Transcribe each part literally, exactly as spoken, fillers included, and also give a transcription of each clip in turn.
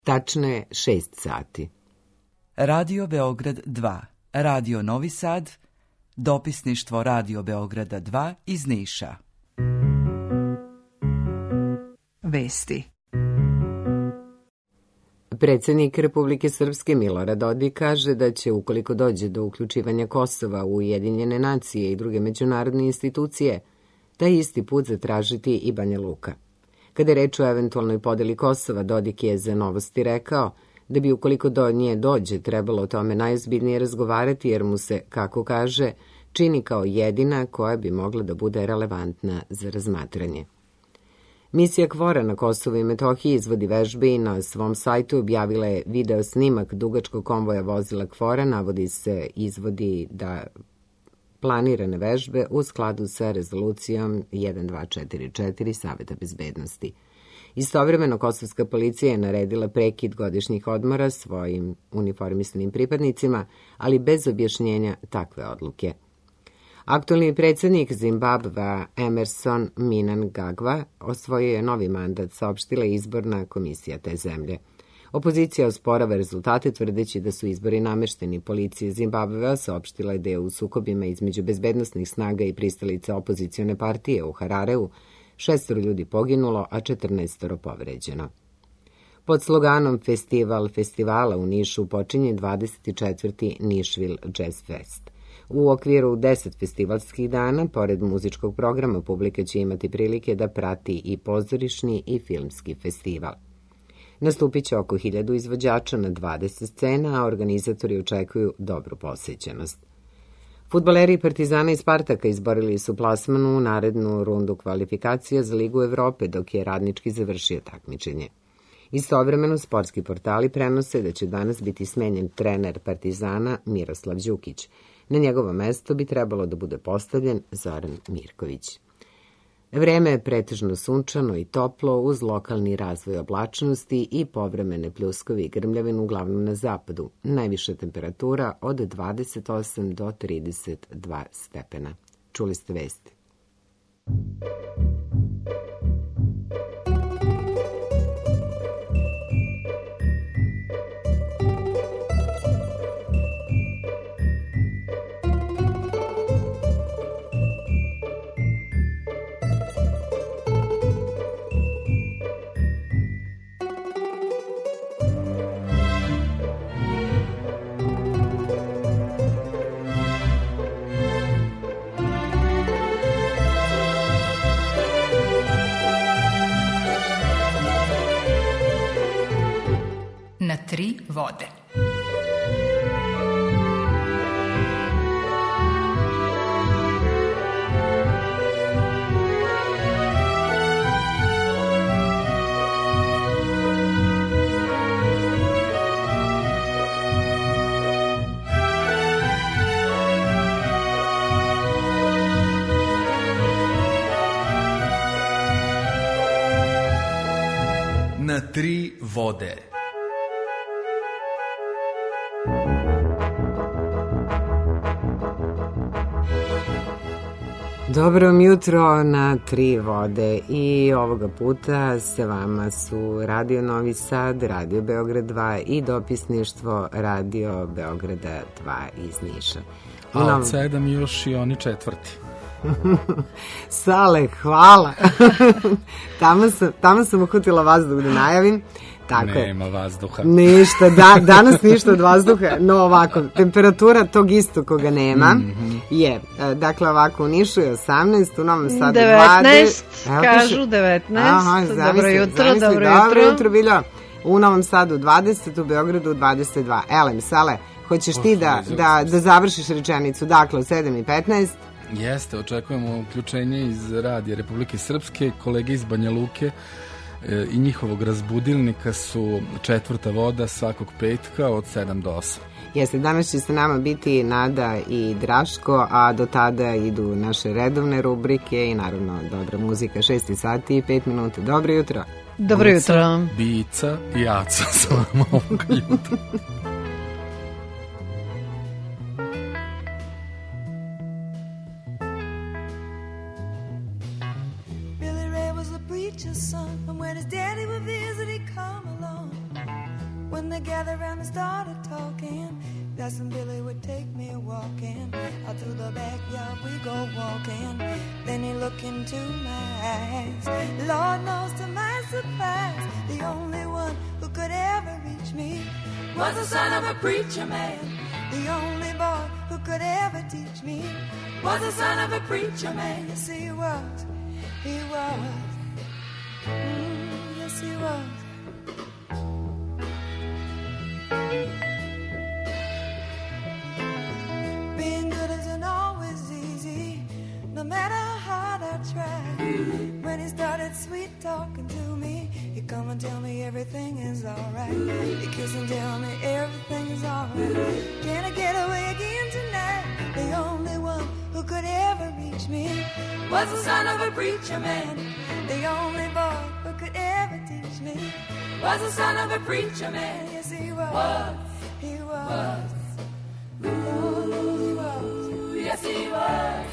Tačno je šest sati. Radio Beograd dva, Radio Novi Sad, dopisništvo Radio Beograda dva iz Niša. Vesti. Predsjednik Republike Srpske Milorad Dodik kaže da će, ukoliko dođe do uključivanja Kosova u Ujedinjene nacije i druge međunarodne institucije, taj isti put zatražiti i Banja Luka. Kada je reč o eventualnoj podeli Kosova, Dodik je za Novosti rekao da bi, ukoliko do nje dođe, trebalo o tome najozbiljnije razgovarati, jer mu se, kako kaže, čini kao jedina koja bi mogla da bude relevantna za razmatranje. Misija KFOR-a na Kosovu i Metohiji izvodi vežbe i na svom sajtu objavila je video snimak dugačkog konvoja vozila KFOR-a, navodi se izvodi da planirane vežbe u skladu sa rezolucijom jedan dva četiri četiri Saveta bezbednosti. Istovremeno, kosovska policija je naredila prekid godišnjih odmora svojim uniformisanim pripadnicima, ali bez objašnjenja takve odluke. Aktualni predsjednik Zimbabvea Emerson Mnangagwa osvojio je novi mandat, saopštila je izborna komisija te zemlje. Opozicija osporava rezultate tvrdeći da su izbori namešteni. Policija Zimbabvea saopštila je da je u sukobima između bezbednosnih snaga i pristalica opozicione partije u Harareu šestoro ljudi poginulo, a četrnaestoro povređeno. Pod sloganom Festival festivala u Nišu počinje dvadeset četvrti Nišvil Jazz Fest. U okviru deset festivalskih dana, pored muzičkog programa, publika će imati prilike da prati i pozorišni i filmski festival. Nastupit će oko hiljadu izvođača na dvadeset scena, a organizatori očekuju dobru posećenost. Fudbaleri Partizana i Spartaka izborili su plasman u narednu rundu kvalifikacija za Ligu Evrope, dok je Radnički završio takmičenje. Istovremeno, sportski portali prenose da će danas biti smenjen trener Partizana Miroslav Đukić. Na njegovo mesto bi trebalo da bude postavljen Zoran Mirković. Vreme je pretežno sunčano i toplo uz lokalni razvoj oblačnosti i povremene pljuskovi i grmljavine uglavnom na zapadu. Najviša temperatura od dvadeset osam do trideset dva stepena. Čuli ste vesti. Na tri vode. Na tri vode. Dobro jutro na tri vode i ovoga puta sa vama su Radio Novi Sad, Radio Beograd dva i dopisništvo Radio Beograda dva iz Niša. A od sedam još i oni četvrti. Sale, hvala. tamo, sam, tamo sam uhvatila vazduh da najavim. Tako Nema je. vazduha. Ništa, da, danas ništa od vazduha, no ovako, temperatura tog isto koga nema mm-hmm. je, dakle ovako u Nišu je osamnaest, u Novom Sadu devetnaest, kažu devetnaest, aha, zamisli, dobro jutro, zamisli, dobro jutro. Dobro jutro, jutro bilo, u Novom Sadu dvadeset, u Beogradu dvadeset dva. Elem, Sale, hoćeš oh, ti da, da, da završiš rečenicu, dakle u sedam i petnaest? Jeste, očekujemo uključenje iz Radija Republike Srpske, kolege iz Banja Luke e, i njihovog razbudilnika su četvrta voda svakog petka od sedam do osam. Jeste, danas će sa nama biti Nada i Draško, a do tada idu naše redovne rubrike i naravno dobra muzika, šest sati i pet minuta. Dobro jutro. Dobro jutro. Bica i Aca s vama ovoga jutra. Billy Ray was a preacher's son, and when his daddy would visit, he'd come along. When they gathered around and started talking, Cousin Billy would take me walking. Out through the backyard we go walking. Then he looked into my eyes. Lord knows to my surprise, the only one who could ever reach me was the son of a preacher man. The only boy who could ever teach me was the son of a preacher man. Yes, he was. He was. Mm, yes, he was. Being good isn't always easy, no matter how hard I try. When he started sweet talking to me, he'd come and tell me everything is alright. He'd kiss and tell me everything is alright. Can I get away again tonight? The only one who could ever reach me was the son of a preacher man. The only boy who could ever teach me was the son of a preacher man. Yes, he was. was. He was. was. Oh, he was. Yes, he was.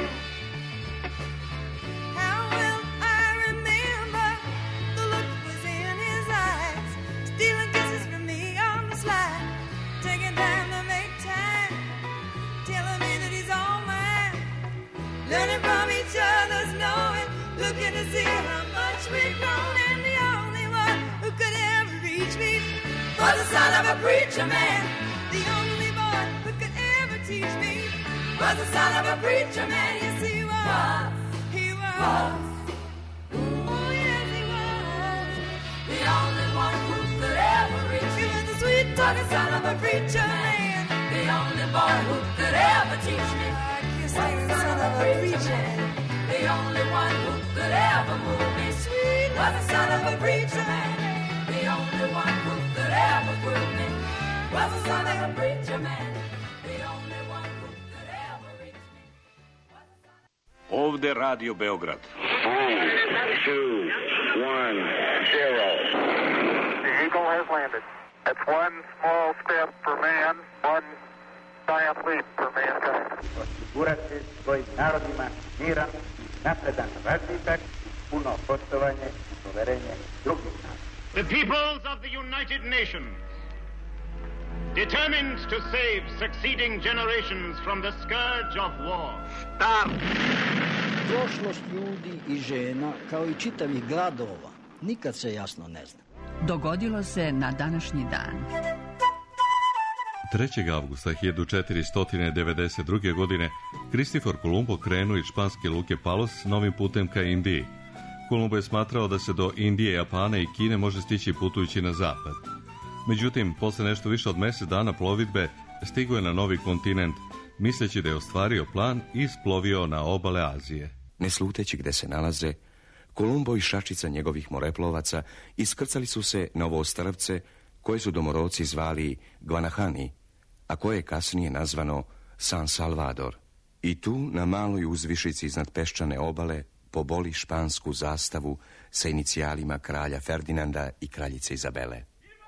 How will I remember the look was in his eyes, stealing kisses from me on the slide, taking time to make time, telling me that he's all mine, learning from each other's knowing, looking to see how much we've grown, and the only one who could ever reach me was the son of a preacher man. The only boy who could ever teach me was the son of a preacher man. Yes, he was. He was. Oh, yes, he was. The only one who could ever reach me was the sweet talking son of a preacher man. The only boy who could ever teach me was the son of a preacher man. The only one who could ever move me sweet was the son of a preacher man. The only one who could ever prove me was the son of a preacher man. The only one who could ever reach me was the son of... Ovde Radio Beograd. Three, two, one, zero. The Eagle has landed. That's one small step for man, one giant leap for mankind. Osigurati svojim narodima miran, napredan razvitak, puno poštovanje i poverenje drugih naroda. The peoples of the United Nations, determined to save succeeding generations from the scourge of war. Start! Prošlost ljudi i žena, kao i čitavih gradova, nikad se jasno ne zna. Dogodilo se na današnji dan. trećeg avgusta hiljadu četiristo devedeset druge. godine Kristofor Kolumbo krenuo iz španske luke Palos novim putem ka Indiji. Kolumbo je smatrao da se do Indije, Japana i Kine može stići putujući na zapad. Međutim, posle nešto više od mjesec dana plovidbe, stigao je na novi kontinent, misleći da je ostvario plan i isplovio na obale Azije. Ne sluteći gde se nalaze, Kolumbo i šačica njegovih moreplovaca iskrcali su se na ovo ostrvce koje su domoroci zvali Guanahani, a koje je kasnije nazvano San Salvador. I tu, na maloj uzvišici iznad peščane obale, poboli špansku zastavu sa inicijalima kralja Ferdinanda i kraljice Izabele.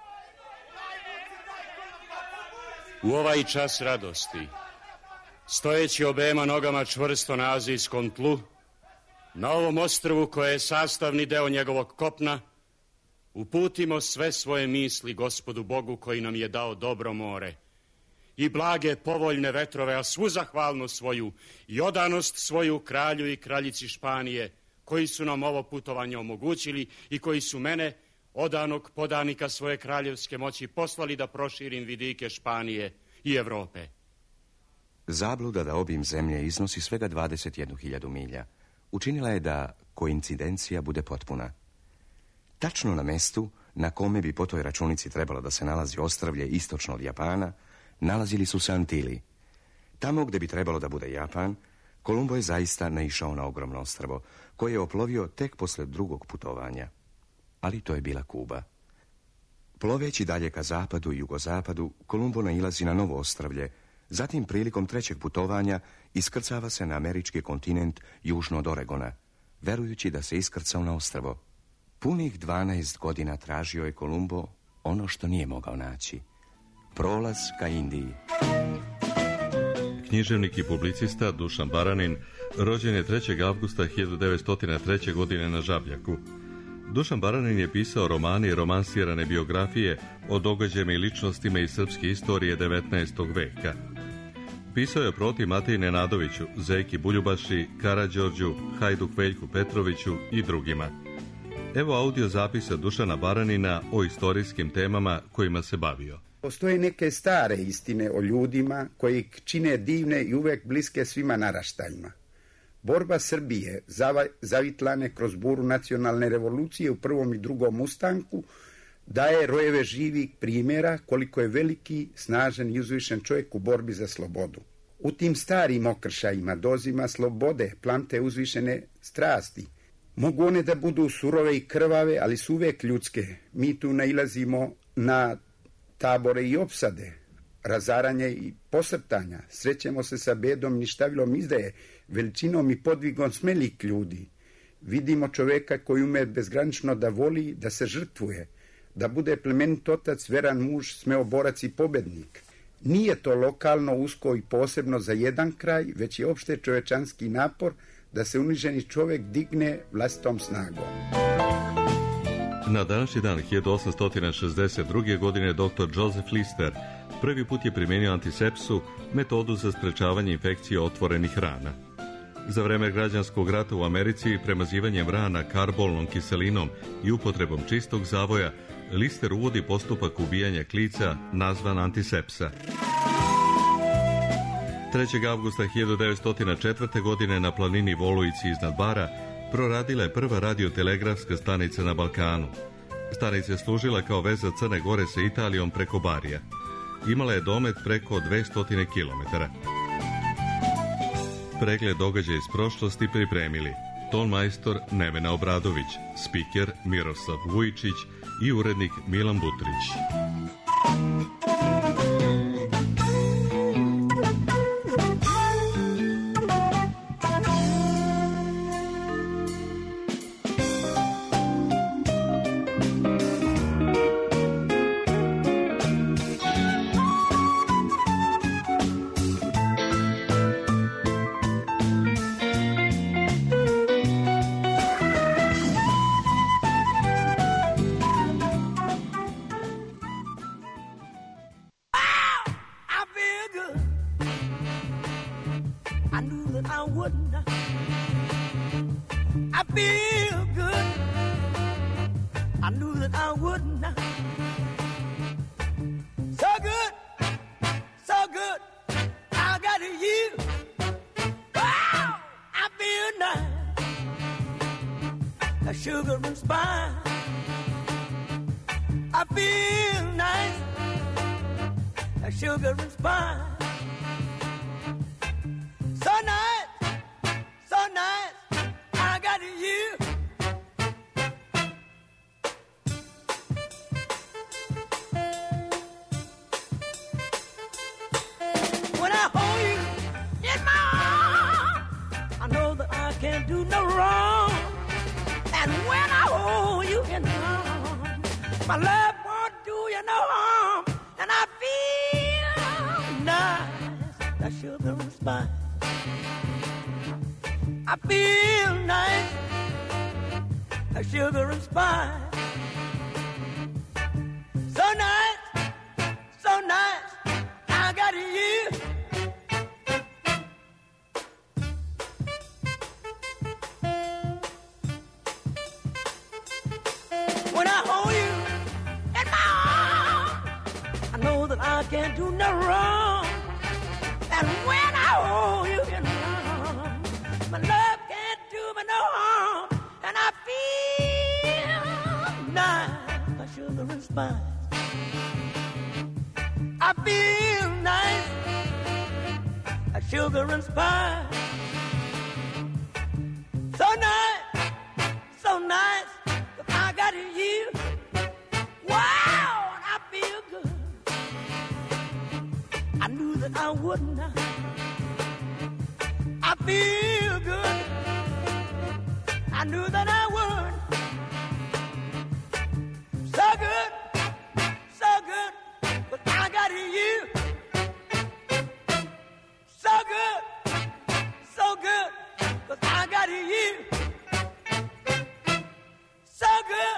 U ovaj čas radosti, stojeći obema nogama čvrsto na azijskom tlu, na ovom ostrvu koje je sastavni deo njegovog kopna, uputimo sve svoje misli Gospodu Bogu koji nam je dao dobro more i blage povoljne vetrove, a svu zahvalnost svoju i odanost svoju kralju i kraljici Španije, koji su nam ovo putovanje omogućili i koji su mene, odanog podanika svoje kraljevske moći, poslali da proširim vidike Španije i Evrope. Zabluda da obim zemlje iznosi svega dvadeset jednu hiljadu milja učinila je da koincidencija bude potpuna. Tačno na mestu na kome bi po toj računici trebalo da se nalazi ostrvlje istočno od Japana, nalazili su se Antili. Tamo gde bi trebalo da bude Japan, Kolumbo je zaista naišao na ogromno ostrvo, koje je oplovio tek posle drugog putovanja. Ali to je bila Kuba. Ploveći dalje ka zapadu i jugozapadu, Kolumbo nailazi na novo ostrvlje, zatim prilikom trećeg putovanja iskrcava se na američki kontinent južno od Oregona, verujući da se iskrcao na ostrvo. Punih dvanaest godina tražio je Kolumbo ono što nije mogao naći. Prolaz ka Indiji. Književnik i publicista Dušan Baranin rođen je trećeg avgusta hiljadu devetsto treće. godine na Žabljaku. Dušan Baranin je pisao romane i romansirane biografije o događajima i ličnostima iz srpske istorije devetnaestog veka. Pisao je protiv Mateji Nenadoviću, Zeki Buljubaši, Karađorđu, Hajduk Veljku Petroviću i drugima. Evo audio zapisa Dušana Baranina o istorijskim temama kojima se bavio. Postoje neke stare istine o ljudima koji čine divne i uvek bliske svima naraštajima. Borba Srbije, zavitlane kroz buru nacionalne revolucije u prvom i drugom ustanku, daje rojeve živih primjera koliko je veliki, snažan i uzvišen čovjek u borbi za slobodu. U tim starim okršajima, dozima slobode, plamte uzvišene strasti. Mogu one da budu surove i krvave, ali su uvek ljudske. Mi tu nailazimo na tabore i opsade, razaranje i posrtanja. Srećemo se sa bedom, ništavilom izdaje, veličinom i podvigom smelih ljudi. Vidimo čoveka koji ume bezgranično da voli, da se žrtvuje, da bude plemenit otac, veran muž, smeoborac i pobednik. Nije to lokalno, usko i posebno za jedan kraj, već je opšte čovečanski napor da se uniženi čovek digne vlastitom snagom. Na današnji dan hiljadu osamsto šezdeset druge. godine doktor Joseph Lister prvi put je primenio antisepsu, metodu za sprečavanje infekcije otvorenih rana. Za vreme građanskog rata u Americi premazivanjem rana karbolnom kiselinom i upotrebom čistog zavoja Lister uvodi postupak ubijanja klica nazvan antisepsa. trećeg avgusta hiljadu devetsto četvrte. godine na planini Volujici iznad Bara proradila je prva radiotelegrafska stanica na Balkanu. Stanica je služila kao veza Crne Gore sa Italijom preko Barija. Imala je domet preko dvesta kilometara. Pregled događaja iz prošlosti pripremili ton majstor Nevena Obradović, spiker Miroslav Vujičić i urednik Milan Butrić. Sugar and spice, I feel nice. A sugar and spice, so nice, so nice. I got you. When I hold you in my arms, I know that I can't do no wrong. And when I hold you in my arms, my love won't do you no harm. And I feel nice, that sugar and spice. I feel nice, that sugar and spice. So nice, so nice, I got you. When I hold you in my arms, I know that I can't do no wrong. And when I hold you in my arms, my love can't do me no harm. And I feel nice, like sugar and spice. I feel nice, like sugar and spice. So nice, so nice. I got you. Wow, I feel good. I knew that I wouldn't. I feel good. I knew that I would. So good, so good, but I got you. So good, so good, but I got you. So good.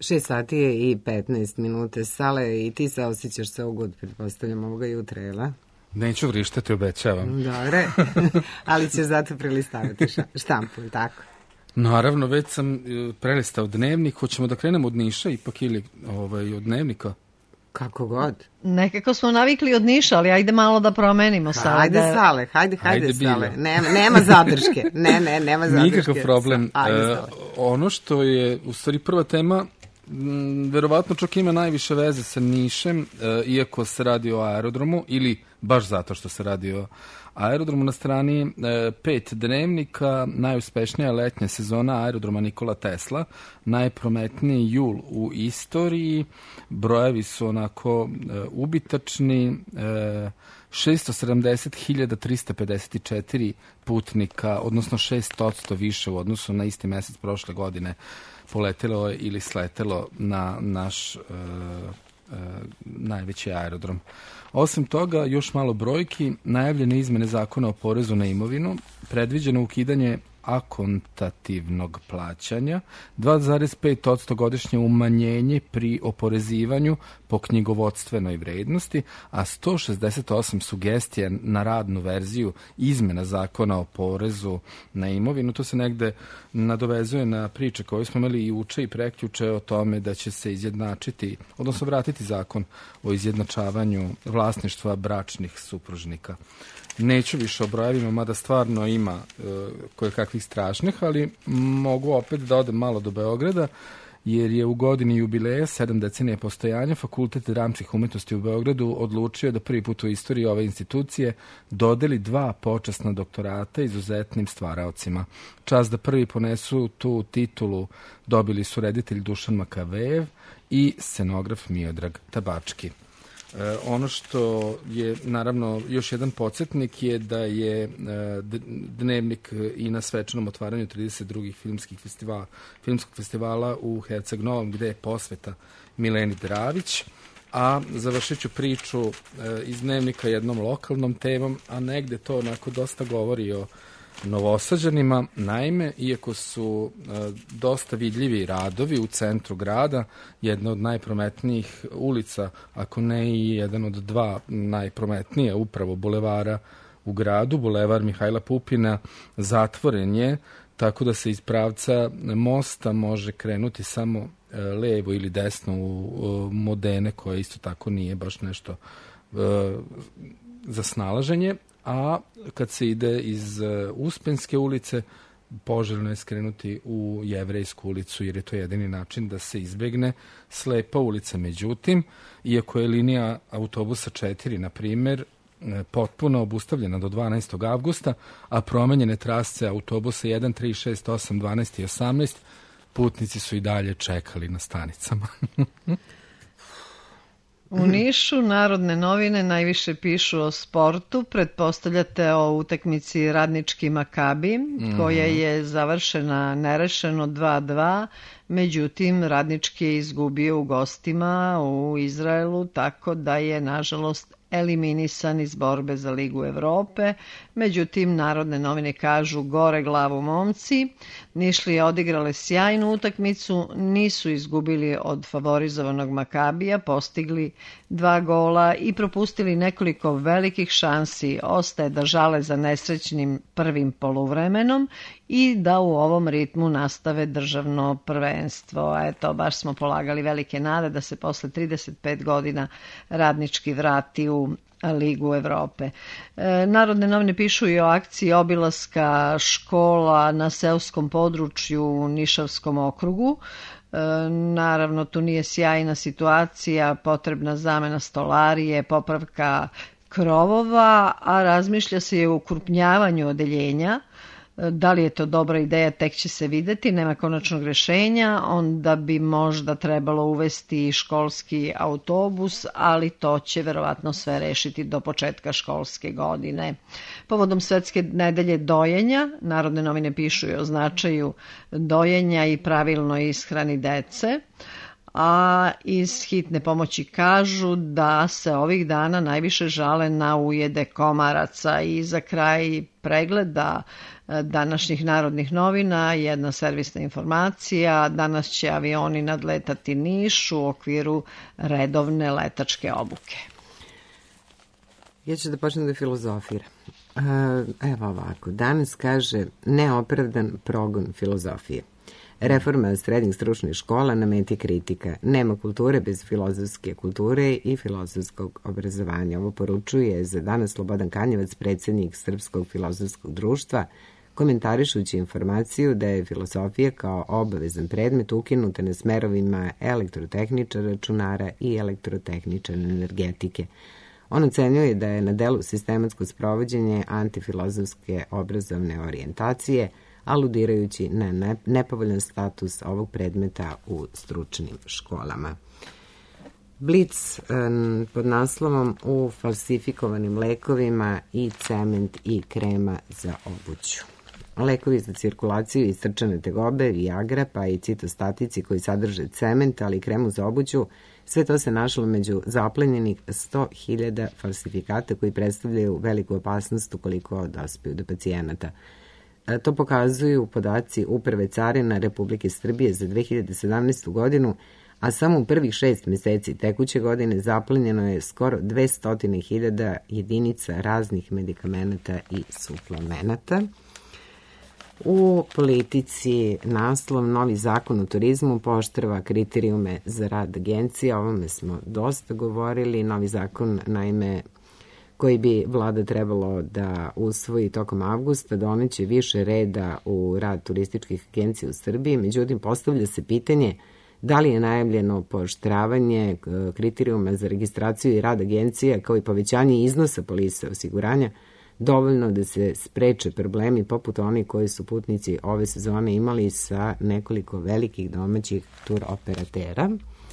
Šest sati je i petnaest minute. Sale, i ti se osjećaš se ugod, pretpostavljam, ovoga jutra, jel? Neću vrištati, obećavam. Dobre, ali ćeš zato prelistavati štampu, tako? Naravno, već sam prelistao dnevnik. Hoćemo da krenemo od Niša ipak ili ovaj, od dnevnika? Kako god. Nekako smo navikli od Niša, ali ajde malo da promenimo. Sale. Hajde, da... Sale, hajde, hajde, hajde Sale. Nema, nema zadrške. Ne, ne, nema zadrške. Nikakav problem. Ajde, uh, ono što je, u stvari, prva tema, m, verovatno čak ima najviše veze sa Nišem, uh, iako se radi o aerodromu, ili baš zato što se radi o aerodromu. Na strani e, pet dnevnika, najuspešnija letnja sezona aerodroma Nikola Tesla, najprometniji jul u istoriji, brojevi su onako e, ubitačni, e, šesto sedamdeset hiljada trista pedeset četiri putnika, odnosno šest posto više u odnosu na isti mesec prošle godine poletelo je ili sletelo na naš e, e, najveći aerodrom. Osim toga, još malo brojki, najavljene izmene zakona o porezu na imovinu, predviđeno ukidanje akontativnog plaćanja, dva zarez pet posto godišnje umanjenje pri oporezivanju po knjigovodstvenoj vrednosti, a sto šezdeset osam sugestija na radnu verziju izmena zakona o porezu na imovinu. To se negde nadovezuje na priče koje smo imali i uče i prekjuče o tome da će se izjednačiti, odnosno vratiti zakon o izjednačavanju vlasništva bračnih supružnika. Neću više o brojevima, mada stvarno ima e, koje kakvih strašnih, ali mogu opet da odem malo do Beograda, jer je u godini jubileja sedam decenije postojanja Fakultet dramskih umetnosti u Beogradu odlučio da prvi put u istoriji ove institucije dodeli dva počasna doktorata izuzetnim stvaraocima. Čast da prvi ponesu tu titulu dobili su reditelj Dušan Makavejev i scenograf Miodrag Tabački. E, ono što je, naravno, još jedan podsjetnik je da je e, dnevnik i na svečanom otvaranju trideset drugih filmskih festivala, filmskog festivala u Herceg Novom, gde je posveta Mileni Dravić, a završit ću priču e, iz dnevnika jednom lokalnom temom, a negde to onako dosta govori o Novosađanima. Naime, iako su e, dosta vidljivi radovi u centru grada, jedna od najprometnijih ulica, ako ne i jedan od dva najprometnije upravo bulevara u gradu, bulevar Mihajla Pupina, zatvoren je, tako da se iz pravca mosta može krenuti samo e, levo ili desno u, u Modene, koje isto tako nije baš nešto e, za snalaženje. A kad se ide iz Uspenske ulice, poželjno je skrenuti u Jevrejsku ulicu, jer je to jedini način da se izbegne slepa ulica. Međutim, iako je linija autobusa četiri, na primjer, potpuno obustavljena do dvanaestog avgusta, a promenjene trasce autobusa jedan, tri, šest, osam, dvanaest i osamnaest, putnici su i dalje čekali na stanicama. U Nišu Narodne novine najviše pišu o sportu, pretpostavljate o utakmici Radnički Makabi, mm. koja je završena nerešeno dva dva, međutim Radnički je izgubio u gostima u Izraelu, tako da je nažalost eliminisan iz borbe za Ligu Evrope. Međutim, Narodne novine kažu gore glavu momci. Nišlije odigrale sjajnu utakmicu, nisu izgubili od favorizovanog Makabija, postigli dva gola i propustili nekoliko velikih šansi. Ostaje da žale za nesrećnim prvim poluvremenom i da u ovom ritmu nastave državno prvenstvo. Eto, baš smo polagali velike nade da se posle trideset pet godina Radnički vrati u Ligu Evrope. E, Narodne novine pišu i o akciji obilaska škola na seoskom području u Nišavskom okrugu. E, naravno, tu nije sjajna situacija, potrebna zamena stolarije, popravka krovova, a razmišlja se i o ukrupnjavanju odeljenja. Da li je to dobra ideja, tek će se videti, nema konačnog rešenja, onda bi možda trebalo uvesti školski autobus, ali to će verovatno sve rešiti do početka školske godine. Povodom Svetske nedelje dojenja, Narodne novine pišu i o značaju dojenja i pravilnoj ishrani dece, a iz hitne pomoći kažu da se ovih dana najviše žale na ujede komaraca. I za kraj pregleda današnjih Narodnih novina jedna servisna informacija. Danas će avioni nadletati Niš u okviru redovne letačke obuke. Ja ću da počnem da filozofiram. Evo ovako, danas kaže neopravdan progon filozofije. Reforma srednjih stručnih škola na meti kritika. Nema kulture bez filozofske kulture i filozofskog obrazovanja. Ovo poručuje za danas Slobodan Kanjevac, predsjednik Srpskog filozofskog društva, komentarišući informaciju da je filozofija kao obavezan predmet ukinuta na smerovima elektrotehničara računara i elektrotehničara energetike. On ocenjuje da je na delu sistematsko sprovođenje antifilozofske obrazovne orijentacije, aludirajući na nepovoljan status ovog predmeta u stručnim školama. Blic pod naslovom u falsifikovanim lekovima i cement i krema za obuću. Lekovi za cirkulaciju i srčane tegobe, Viagra, pa i citostatici koji sadrže cement, ali i kremu za obuću, sve to se našlo među zaplenjenih sto hiljada falsifikata koji predstavljaju veliku opasnost ukoliko dospiju do pacijenata. To pokazuju podaci Uprave carina Republike Srbije za dve hiljade sedamnaestu. godinu, a samo u prvih šest meseci tekuće godine zaplenjeno je skoro dvesta hiljada jedinica raznih medikamenata i suplemenata. U politici naslov Novi zakon o turizmu pooštrava kriterijume za rad agencija. O ovome smo dosta govorili. Novi zakon, naime, koji bi vlada trebalo da usvoji tokom avgusta, doneće više reda u rad turističkih agencija u Srbiji. Međutim, postavlja se pitanje da li je najavljeno pooštravanje kriterijuma za registraciju i rad agencija kao i povećanje iznosa polise osiguranja dovoljno da se spreče problemi poput onih koji su putnici ove sezone imali sa nekoliko velikih domaćih tur operatera.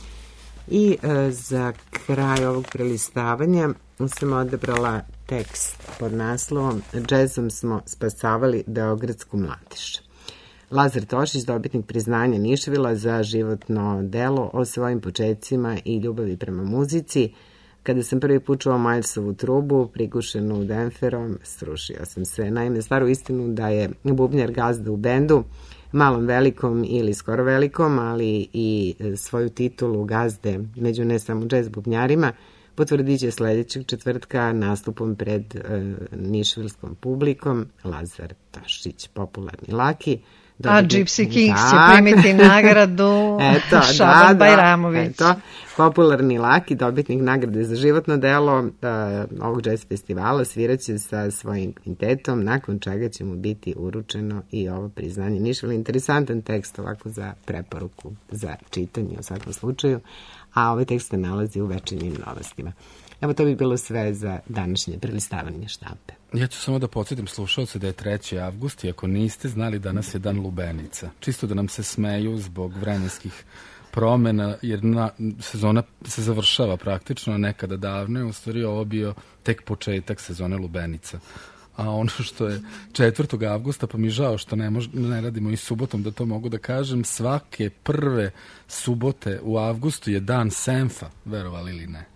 I e, za kraj ovog prelistavanja sam odabrala tekst pod naslovom Džezom smo spasavali beogradsku mladež. Lazar Tošić, dobitnik priznanja Nišvila za životno delo o svojim početcima i ljubavi prema muzici. Kada sam prvi put čuo Milesovu trubu, prigušenu Denferom, srušio sam se. Naime, staru istinu da je bubnjar gazda u bendu, malom velikom ili skoro velikom, ali i svoju titulu gazde među ne samo džez bubnjarima, potvrdit će sljedećeg četvrtka nastupom pred e, nišvilskom publikom Lazar Tošić, popularni laki. A Gypsy Kings će primiti nagradu eto, Šaban da, Bajramović. Eto, popularni laki, dobitnik nagrade za životno delo uh, ovog jazz festivala, sviraće sa svojim kvintetom, nakon čega će mu biti uručeno i ovo priznanje Nišvila. Interesantan tekst ovako za preporuku, za čitanje u svakom slučaju, a ovaj tekst se nalazi u Večernjim novostima. Evo, to bi bilo sve za današnje prelistavanje štampe. Ja ću samo da podsjetim slušalce da je treći avgust i ako niste znali, danas je dan lubenica. Čisto da nam se smeju zbog vremenskih promena, jer na, sezona se završava praktično, nekada davno je u stvari ovo bio tek početak sezone lubenica. A ono što je četvrtog avgusta, pa mi žao što ne, mož, ne radimo i subotom, da to mogu da kažem, svake prve subote u avgustu je dan Senfa, verovali ili ne.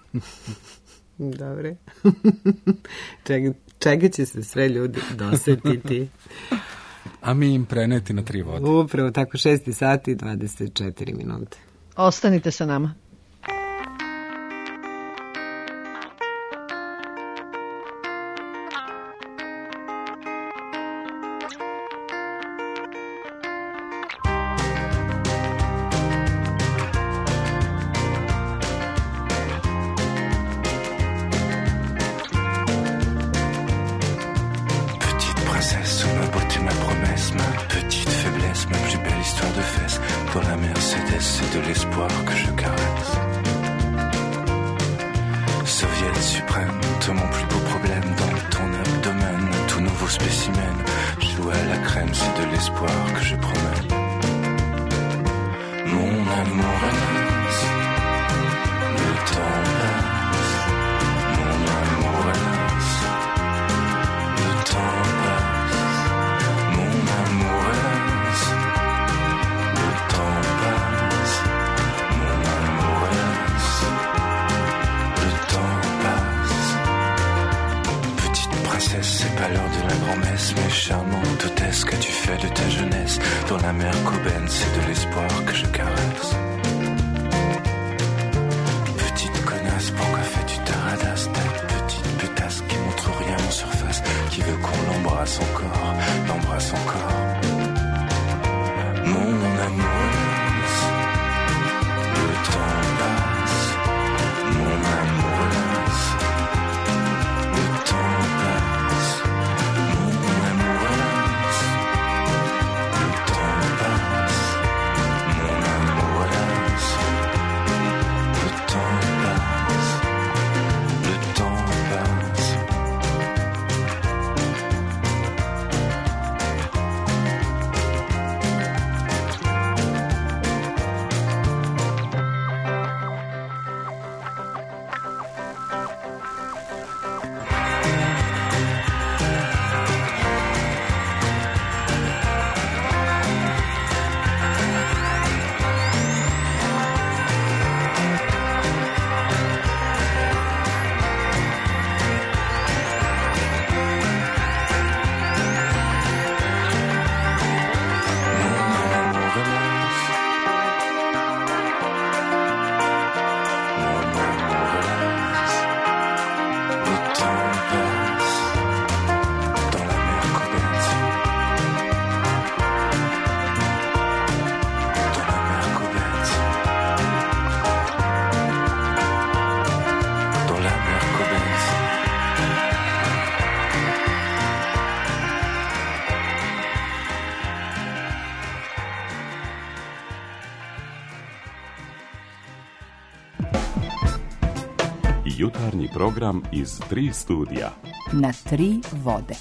Dobre. čega, čega će se sve ljudi dosetiti? A mi im preneti na tri vode. Upravo tako, šest sati i dvadeset četiri minute. Ostanite sa nama. Mon charmante, tout est ce que tu fais de ta jeunesse. Dans la mer Coben, c'est de l'espoir que je caresse. Petite connasse, pourquoi fais-tu ta radasse? Ta petite pétasse qui montre rien en surface, qui veut qu'on l'embrasse encore, l'embrasse encore. Mon amoureux, le temps passe. Mon amoureux, le temps passe. Mon amoureux, le temps passe. Mon amoureux, le temps passe. Le temps passe. Jutarnji program iz tri studija. Na tri vode.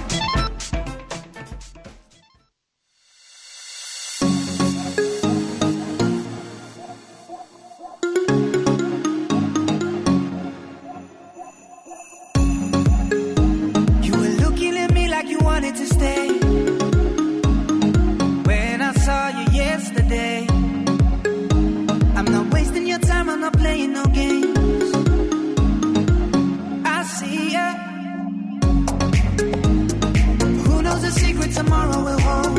You were looking at me like you wanted to stay. When I saw you yesterday, I'm not wasting your time, I'm not playing no games. See ya. Who knows the secret tomorrow will hold?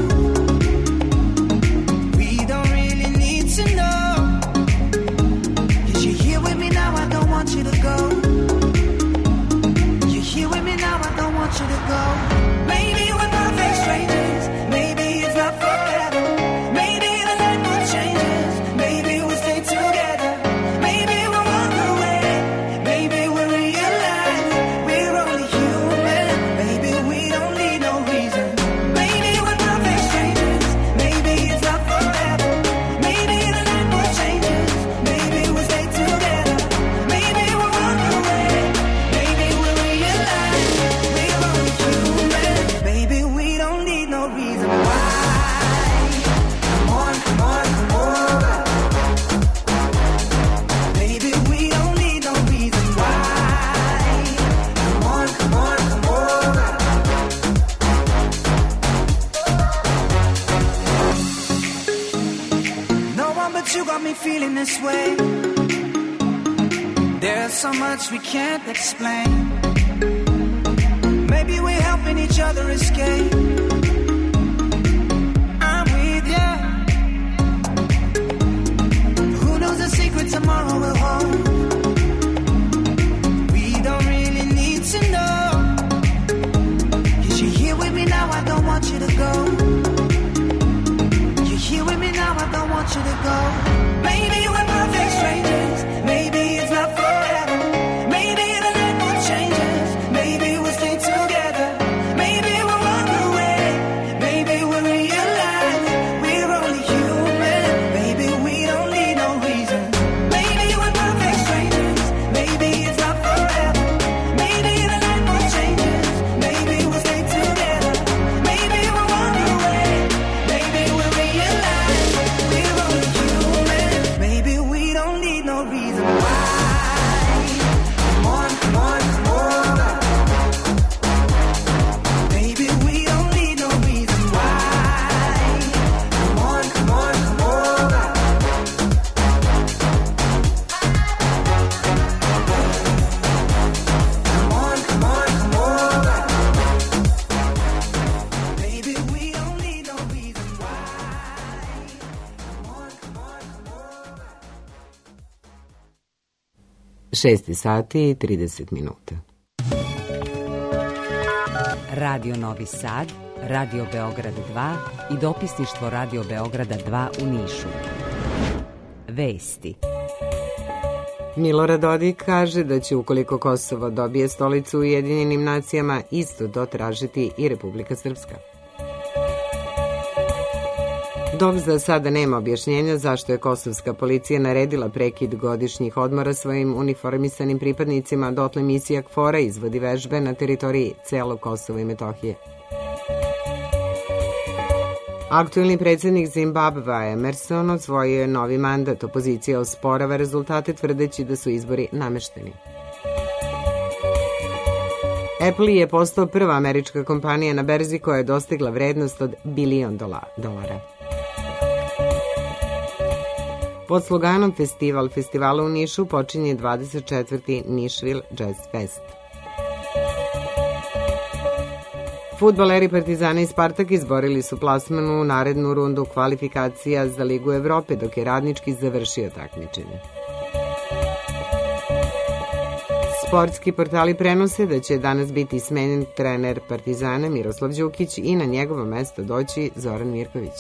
We don't really need to know. 'Cause you're here with me now, I don't want you to go. You're here with me now, I don't want you to go. Maybe we're perfect strangers. Maybe it's not forever. Maybe the night will change us. Maybe we'll stay together. Maybe we'll walk away. Maybe we'll realize we're only human. Maybe we don't need no reason. Maybe we're perfect strangers. Maybe it's not forever. Maybe the night will change us. Maybe we'll stay together. Maybe we'll walk away. Maybe we'll realize we're only human. Maybe we don't need no reason why. Come on, come on, come over. Maybe we don't need no reason why. Come on, come on, come over. No one but you got me feeling this way. There's so much we can't explain. Maybe we're helping each other escape. I'm with you. Who knows the secret tomorrow will hold? We don't really need to know. 'Cause you're here with me now, I don't want you to go. You're here with me now, I don't want you to go. Maybe we're perfect strangers. Maybe it's not forever. Maybe the night will change us. Maybe we'll stay together. Maybe we'll walk away. Maybe we'll realize we're only human. Maybe we don't need no reason. Maybe we're perfect strangers. Maybe it's not forever. Maybe the night will change us. Maybe we'll stay together. Maybe we'll walk away. Maybe we'll realize we're only human. Maybe we don't need no reason why. Come on, come on, come over. Maybe we don't need no reason why. Come on, come on, come over. Come on, come on, come over. šest sati i trideset minuta. Radio Novi Sad, Radio Beograd dva i dopisništvo Radio Beograda dva u Nišu. Vesti. Milorad Dodik kaže da će, ukoliko Kosovo dobije stolicu u Ujedinjenim nacijama, isto to tražiti i Republika Srpska. Dok za sada nema objašnjenja zašto je kosovska policija naredila prekid godišnjih odmora svojim uniformisanim pripadnicima, dotle misija KFOR-a izvodi vežbe na teritoriji celog Kosova i Metohije. Aktuelni predsjednik Zimbabvea Emerson osvojio je novi mandat. Opozicija osporava rezultate tvrdeći da su izbori namešteni. Apple je postao prva američka kompanija na berzi koja je dostigla vrednost od bilion dolara. Pod sloganom Festival festivala u Nišu počinje dvadeset četvrti Nišvil Jazz Fest. Fudbaleri Partizana i Spartak izborili su plasman u narednu rundu kvalifikacija za Ligu Evrope, dok je Radnički završio takmičenje. Sportski portali prenose da će danas biti smenjen trener Partizana Miroslav Đukić i na njegovo mesto doći Zoran Mirković.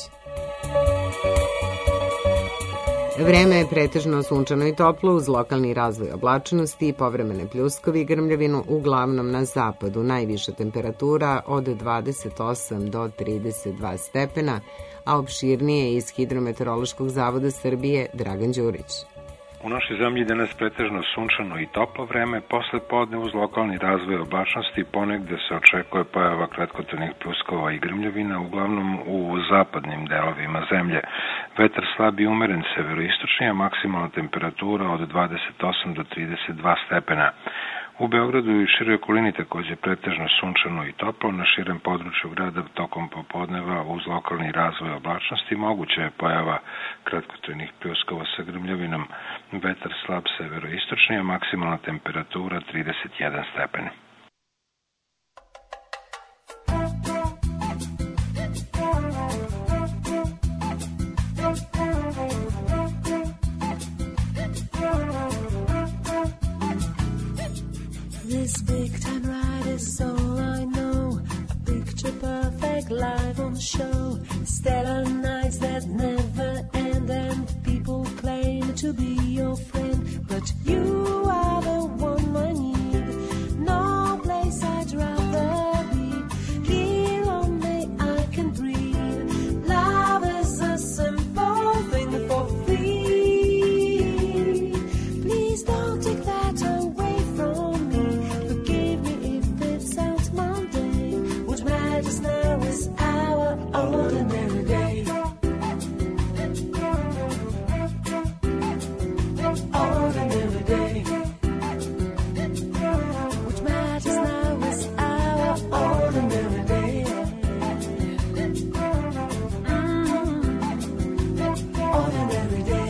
Vreme je pretežno sunčano i toplo uz lokalni razvoj oblačnosti i povremene pljuskovi i grmljavinu, uglavnom na zapadu. Najviša temperatura od dvadeset osam do trideset dva stepena, a opširnije iz Hidrometeorološkog zavoda Srbije Dragan Đurić. U našoj zemlji danas pretežno sunčano i toplo vreme, posle podne uz lokalni razvoj oblačnosti ponegde se očekuje pojava kratkotrajnih pljuskova i grmljavina, uglavnom u zapadnim delovima zemlje. Vetar slab i umeren severoistočni, a maksimalna temperatura od dvadeset osam do trideset dva stepena. U Beogradu i široj okolini takođe pretežno sunčano i toplo, na širem području grada tokom popodneva uz lokalni razvoj oblačnosti moguća je pojava kratkotrajnih pljuskova sa grmljavinom. Vetar slab severoistočni, a maksimalna temperatura trideset jedan stepen. This big time ride is all I know. A picture perfect live on the show. Stellar nights that never end, and people claim to be your friend, but you are the one I need. No place I'd rather be. Here only I can breathe. Love is a simple thing for free. Please don't take that away from me. Now is our ordinary day. Ordinary day. What matters now is our ordinary day. Mm-hmm. Ordinary day.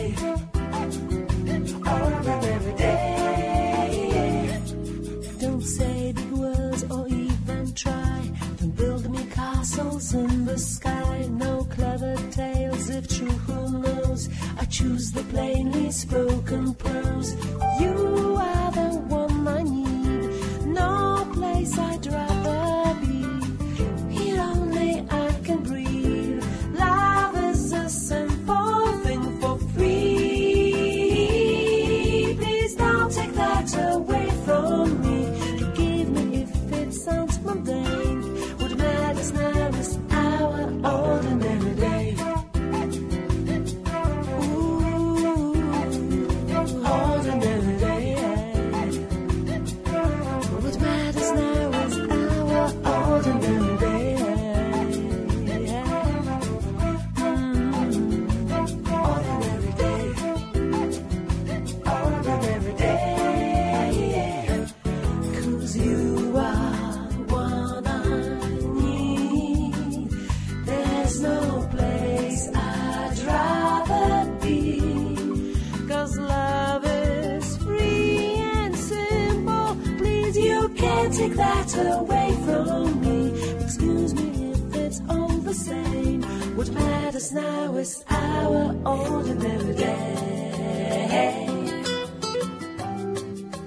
Ordinary day. Don't say big words or even try. Build me castles in the sky. No clever tales, if true, who knows? I choose the plainly spoken prose. You are the one I need. No place I'd rather be. Here only I can breathe. Love is a simple thing for free. Please don't take that away from me. Forgive me if it sounds mundane. Now is our ordinary day. Ooh, ordinary day. What matters now is our ordinary day. Mm, ordinary day. Ordinary day. 'Cause you are one I There's no place I'd rather be, 'cause love is free and simple. Please, you can't take that away from me. Excuse me if it's all the same. What matters now is our ordinary day.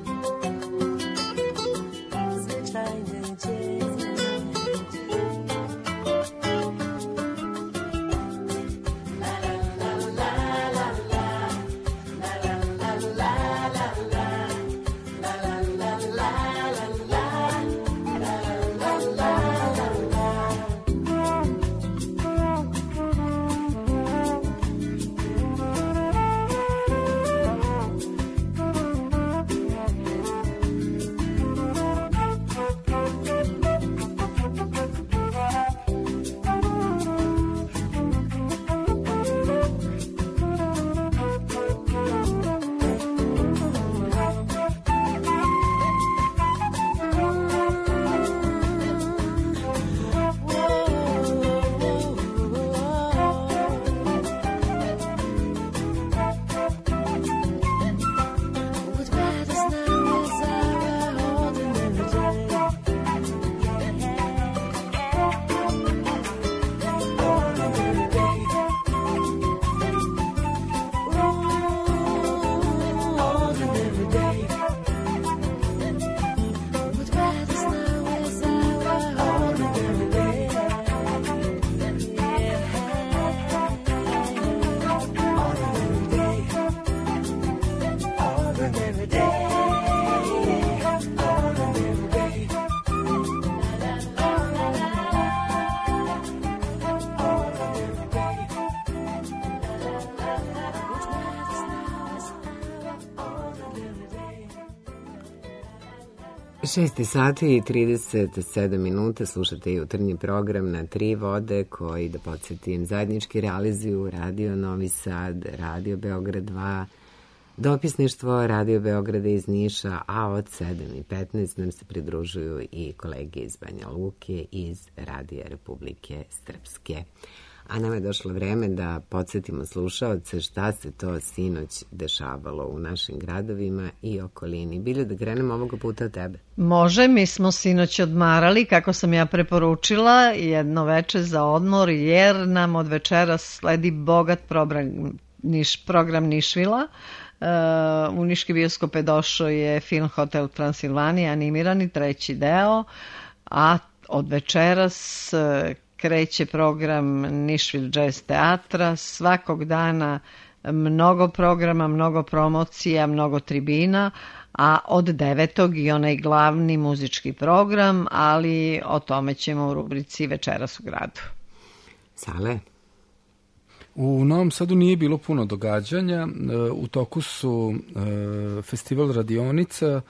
šest sati i trideset sedam minuta, slušate jutarnji program na tri vode koji, da podsjetim, zajednički realizuju Radio Novi Sad, Radio Beograd dva, dopisništvo Radio Beograda iz Niša, a od sedam i petnaest nam se pridružuju i kolege iz Banja Luke iz Radija Republike Srpske. A nam je došlo vreme da podsjetimo slušaoce šta se to sinoć dešavalo u našim gradovima i okolini. Bilje, da krenemo ovoga puta od tebe. Može, mi smo sinoć odmarali, kako sam ja preporučila, jedno veče za odmor, jer nam od večera sledi bogat program, niš, program Nišvila. Uh, u niški bioskope došao je film Hotel Transilvanija, animirani treći deo, a od večeras uh, kreće program Nišvil Jazz teatra, svakog dana mnogo programa, mnogo promocija, mnogo tribina, a od devetog i onaj glavni muzički program, ali o tome ćemo u rubrici Večeras u gradu. Sale? U Novom Sadu nije bilo puno događanja, u toku su festival radionica,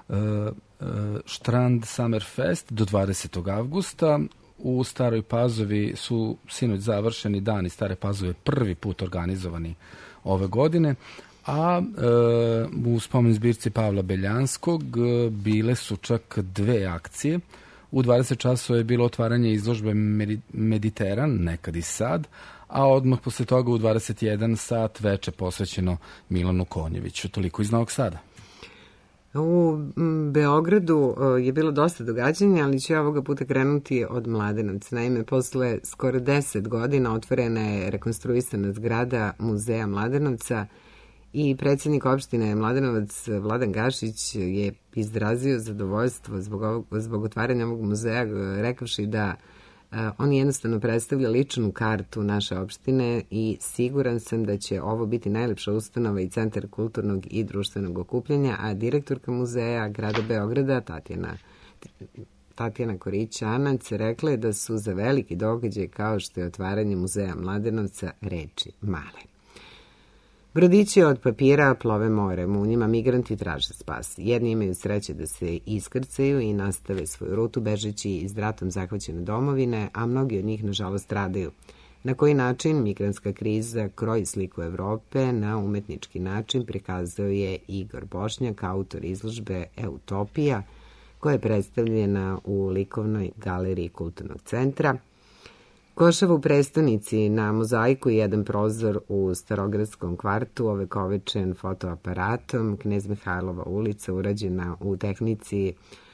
Štrand Summer Fest do dvadesetog avgusta, u Staroj Pazovi su sinoć završeni dani Stare Pazove, prvi put organizovani ove godine, a e, u spomen zbirci Pavla Beljanskog e, bile su čak dve akcije. U dvadeset časova je bilo otvaranje izložbe Mediteran, nekad i sad, a odmah posle toga u dvadeset jedan sat veče posvećeno Milanu Konjeviću. Toliko iz Novog Sada. U Beogradu je bilo dosta događanja, ali ću ja ovoga puta krenuti od Mladenovca. Naime, posle skoro deset godina otvorena je rekonstruisana zgrada Muzeja Mladenovca i predsjednik opštine Mladenovac Vladan Gašić je izrazio zadovoljstvo zbog, ovog, zbog otvaranja ovog muzeja, rekavši da on jednostavno predstavlja ličnu kartu naše opštine i siguran sam da će ovo biti najlepša ustanova i centar kulturnog i društvenog okupljanja, a direktorka muzeja grada Beograda, Tatjana, Tatjana Korić-Anac, rekla je da su za veliki događaj kao što je otvaranje muzeja Mladenovca reči male. Brodići od papira plove morem, u njima migranti traže spas. Jedni imaju sreće da se iskrcaju i nastave svoju rutu bežeći iz ratom zahvaćene domovine, a mnogi od njih nažalost stradaju. Na koji način migrantska kriza kroji sliku Evrope na umetnički način prikazao je Igor Bošnjak, autor izložbe Eutopija, koja je predstavljena u likovnoj galeriji Kulturnog centra. Košava u prestonici na mozaiku jedan prozor u Starogradskom kvartu, ovekovečen fotoaparatom, Knez Mihajlova ulica urađena u tehnici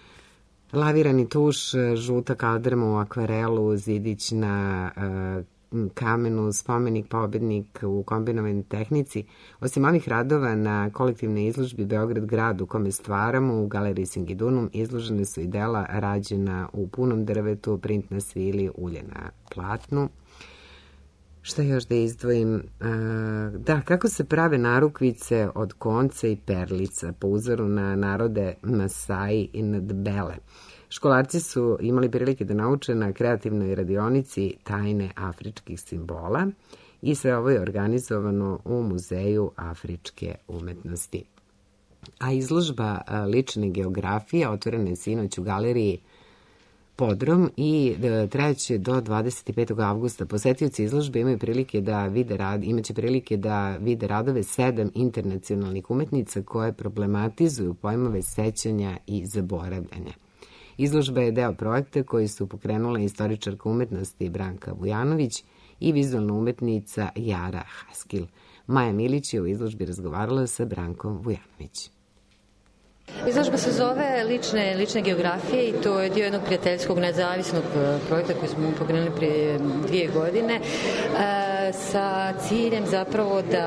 lavirani tuš, žuta kadrma u akvarelu, zidić na uh, kamenu, spomenik pobednik u kombinovanoj tehnici. Osim ovih radova na kolektivnoj izložbi Beograd grad u kome stvaramo, u galeriji Singidunum izložene su i dela rađena u punom drvetu, print na svili, ulje na platnu. Šta još da izdvojim? Da, kako se prave narukvice od konca i perlica po uzoru na narode Masai i Ndbele. Školarci su imali prilike da nauče na kreativnoj radionici tajne afričkih simbola i sve ovo je organizovano u Muzeju afričke umetnosti. A izložba lične geografije otvorena je sinoć u galeriji Podrum i trajaće do dvadeset petog avgusta. Posetioci izložbe imaju prilike da vide rad, imaće prilike da vide radove sedam internacionalnih umetnica koje problematizuju pojmove sećanja i zaboravljanja. Izložba je deo projekta koji su pokrenula istoričarka umetnosti Branka Vujanović i vizualna umetnica Jara Haskil. Maja Milić je u izložbi razgovarala sa Brankom Vujanović. Izložba se zove lične, lične geografije i to je dio jednog prijateljskog nezavisnog projekta koji smo pokrenuli prije dvije godine e, sa ciljem zapravo da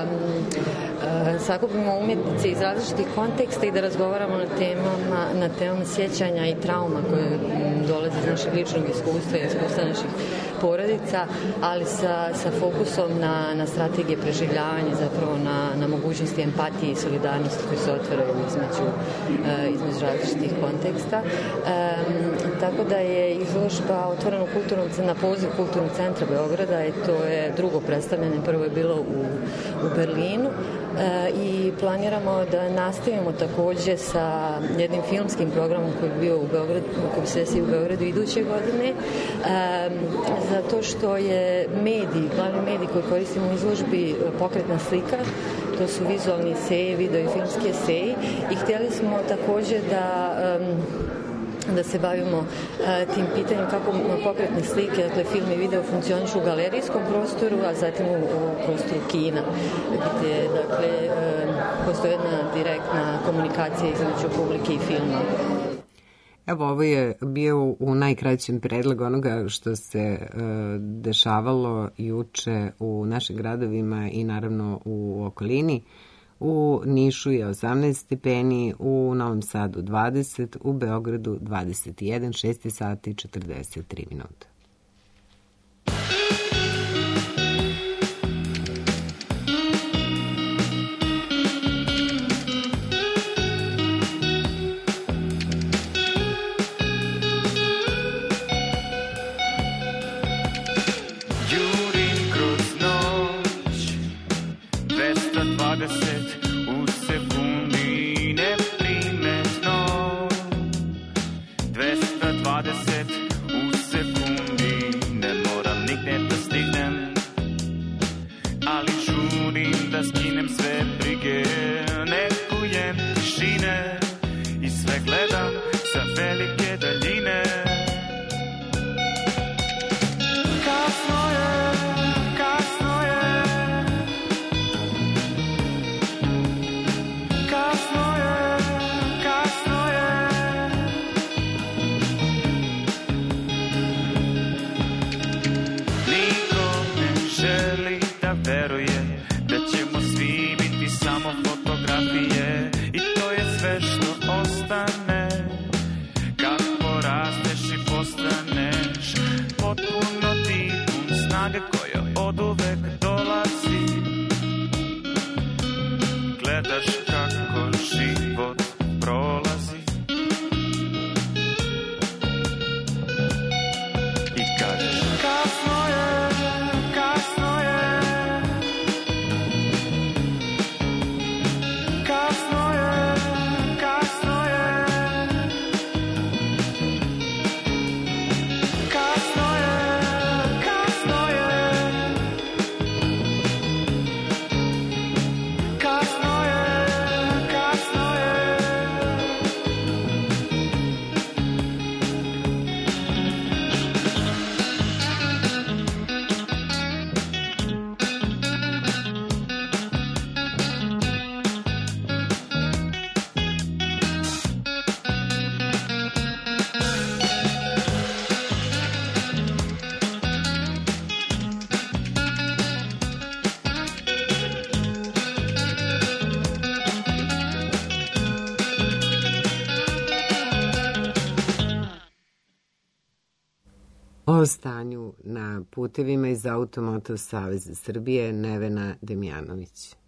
e, sakupimo umjetnice iz različitih konteksta i da razgovaramo na temama, na temama sjećanja i trauma koje dolaze iz našeg ličnog iskustva i iskustva naših porodica, ali sa, sa fokusom na, na strategije preživljavanja, zapravo na, na mogućnosti empatije i solidarnosti koje se otvaraju između između različitih konteksta. E, tako da je izložba otvorena u kulturnom, na poziv Kulturnog centra Beograda i to je drugo predstavljanje. Prvo je bilo u, u Berlinu, i planiramo da nastavimo takođe sa jednim filmskim programom koji bi bio u Beogradu, koji bi se desio u Beogradu iduće godine, zato što je medij, glavni medij koji koristimo u izložbi pokretna slika, to su vizualni eseji, video i filmski eseji i htjeli smo takođe da da se bavimo uh, tim pitanjem kako pokretne slike, dakle film i video funkcionišu u galerijskom prostoru, a zatim u, u prostoru kina, gdje dakle, uh, postoji jedna direktna komunikacija između publike i filma. Evo, ovo je bio u najkraćem predlog onoga što se e, dešavalo juče u našim gradovima i naravno u okolini. U Nišu je osamnaest stepeni, u Novom Sadu dvadeset, u Beogradu dvadeset jedan, šest sati i četrdeset tri minuta. U sekundi neprimetno dvesta dvadeset u sekundi ne moram nigde da stignem, ali žurim da skinem sve brige, ne kujem tišine i sve gledam sa velike daljine. Kasno je, kasno je, kasno je, kasno je. Niko ne želi da veruje da ćemo svi biti samo fotografije i to je sve što ostane. Kako rasteš i postaneš potpuno ti pun snage koja oduvek dolazi. Gledaš kako život prolazi i kažeš kasno je, kasno je, kasno je, kasno je, kasno je, kasno je, kasno je, kasno je. O stanju na putevima iz Automotov Saveza Srbije Nevena Demjanović.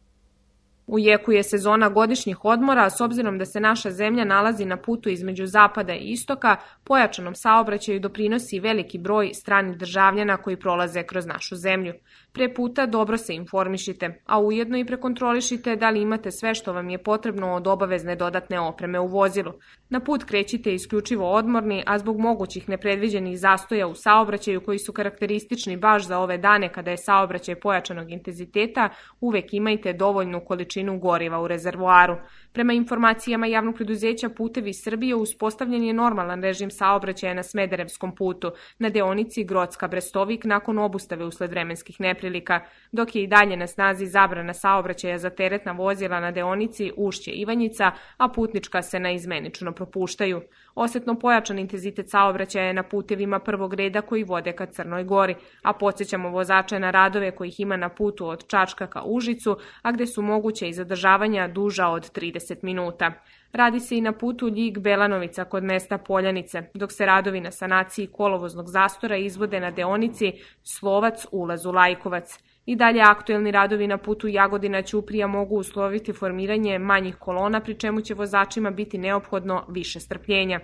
U jeku je sezona godišnjih odmora, a s obzirom da se naša zemlja nalazi na putu između zapada i istoka, pojačanom saobraćaju doprinosi veliki broj stranih državljana koji prolaze kroz našu zemlju. Pre puta dobro se informišite, a ujedno i prekontrolišite da li imate sve što vam je potrebno od obavezne dodatne opreme u vozilu. Na put krećite isključivo odmorni, a zbog mogućih nepredviđenih zastoja u saobraćaju koji su karakteristični baš za ove dane kada je saobraćaj pojačanog intenziteta, uvek imajte dovoljnu količinu goriva u rezervoaru. Prema informacijama javnog preduzeća Putevi Srbije uspostavljen je normalan režim saobraćaja na Smederevskom putu, na deonici Grocka-Brestovik nakon obustave usled vremenskih neprilika, dok je i dalje na snazi zabrana saobraćaja za teretna vozila na deonici Ušće-Ivanjica, a putnička se naizmenično propuštaju. Osetno pojačan intenzitet saobraćaja je na putevima prvog reda koji vode ka Crnoj Gori, a podsjećamo vozače na radove kojih ima na putu od Čačka ka Užicu, a gde su moguće i zadržavanja duža od trideset minuta. Radi se i na putu Ljig-Belanovica kod mesta Poljanice, dok se radovi na sanaciji kolovoznog zastora izvode na deonici Slovac ulaz u Lajkovac. I dalje aktuelni radovi na putu Jagodina-Ćuprija mogu usloviti formiranje manjih kolona, pri čemu će vozačima biti neophodno više strpljenja.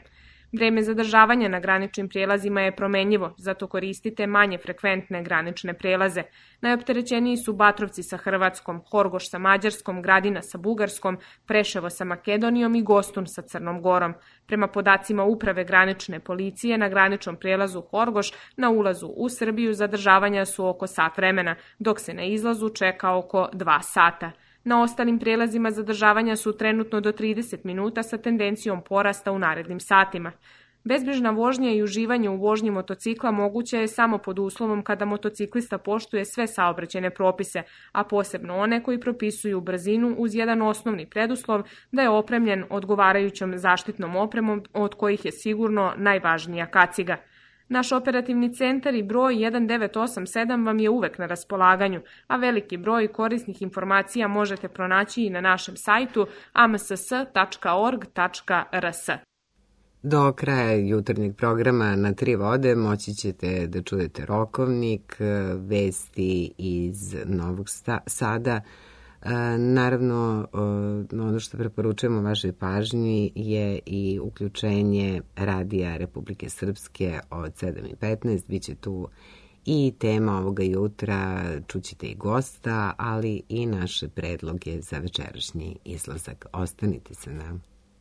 Vreme zadržavanja na graničnim prijelazima je promenljivo, zato koristite manje frekventne granične prijelaze. Najopterećeniji su Batrovci sa Hrvatskom, Horgoš sa Mađarskom, Gradina sa Bugarskom, Preševo sa Makedonijom i Gostun sa Crnom Gorom. Prema podacima Uprave granične policije, na graničnom prijelazu Horgoš na ulazu u Srbiju zadržavanja su oko sat vremena, dok se na izlazu čeka oko dva sata. Na ostalim prijelazima zadržavanja su trenutno do trideset minuta sa tendencijom porasta u narednim satima. Bezbrižna vožnja i uživanje u vožnji motocikla moguće je samo pod uslovom kada motociklista poštuje sve saobraćajne propise, a posebno one koji propisuju brzinu uz jedan osnovni preduslov da je opremljen odgovarajućom zaštitnom opremom od kojih je sigurno najvažnija kaciga. Naš operativni centar i broj jedan devet osam sedam vam je uvek na raspolaganju, a veliki broj korisnih informacija možete pronaći i na našem sajtu a m s s tačka org tačka r s. Do kraja jutarnjeg programa na Tri vode moći ćete da čujete rokovnik, vesti iz Novog Sada. Naravno, ono što preporučujemo vašoj pažnji je i uključenje Radija Republike Srpske od sedam i petnaest. Biće tu i tema ovoga jutra, čućete i gosta, ali i naše predloge za večerašnji izlazak. Ostanite sa nama.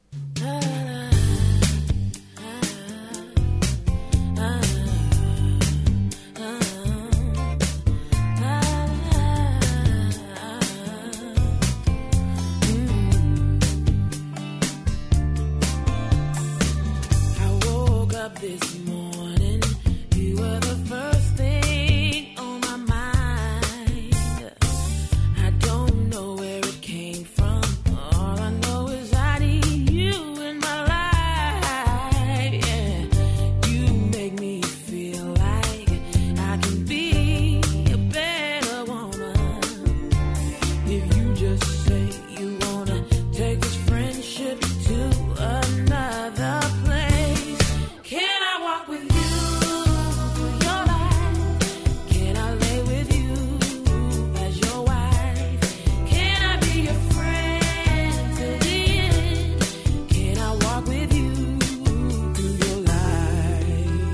This morning, you were the first thing on my mind. I don't know where it came from. All I know is I need you in my life. Yeah, you make me feel like I can be a better woman. If you just say you wanna take this friendship to another place. Can I walk with you through your life? Can I lay with you as your wife? Can I be your friend till the end? Can I walk with you through your life?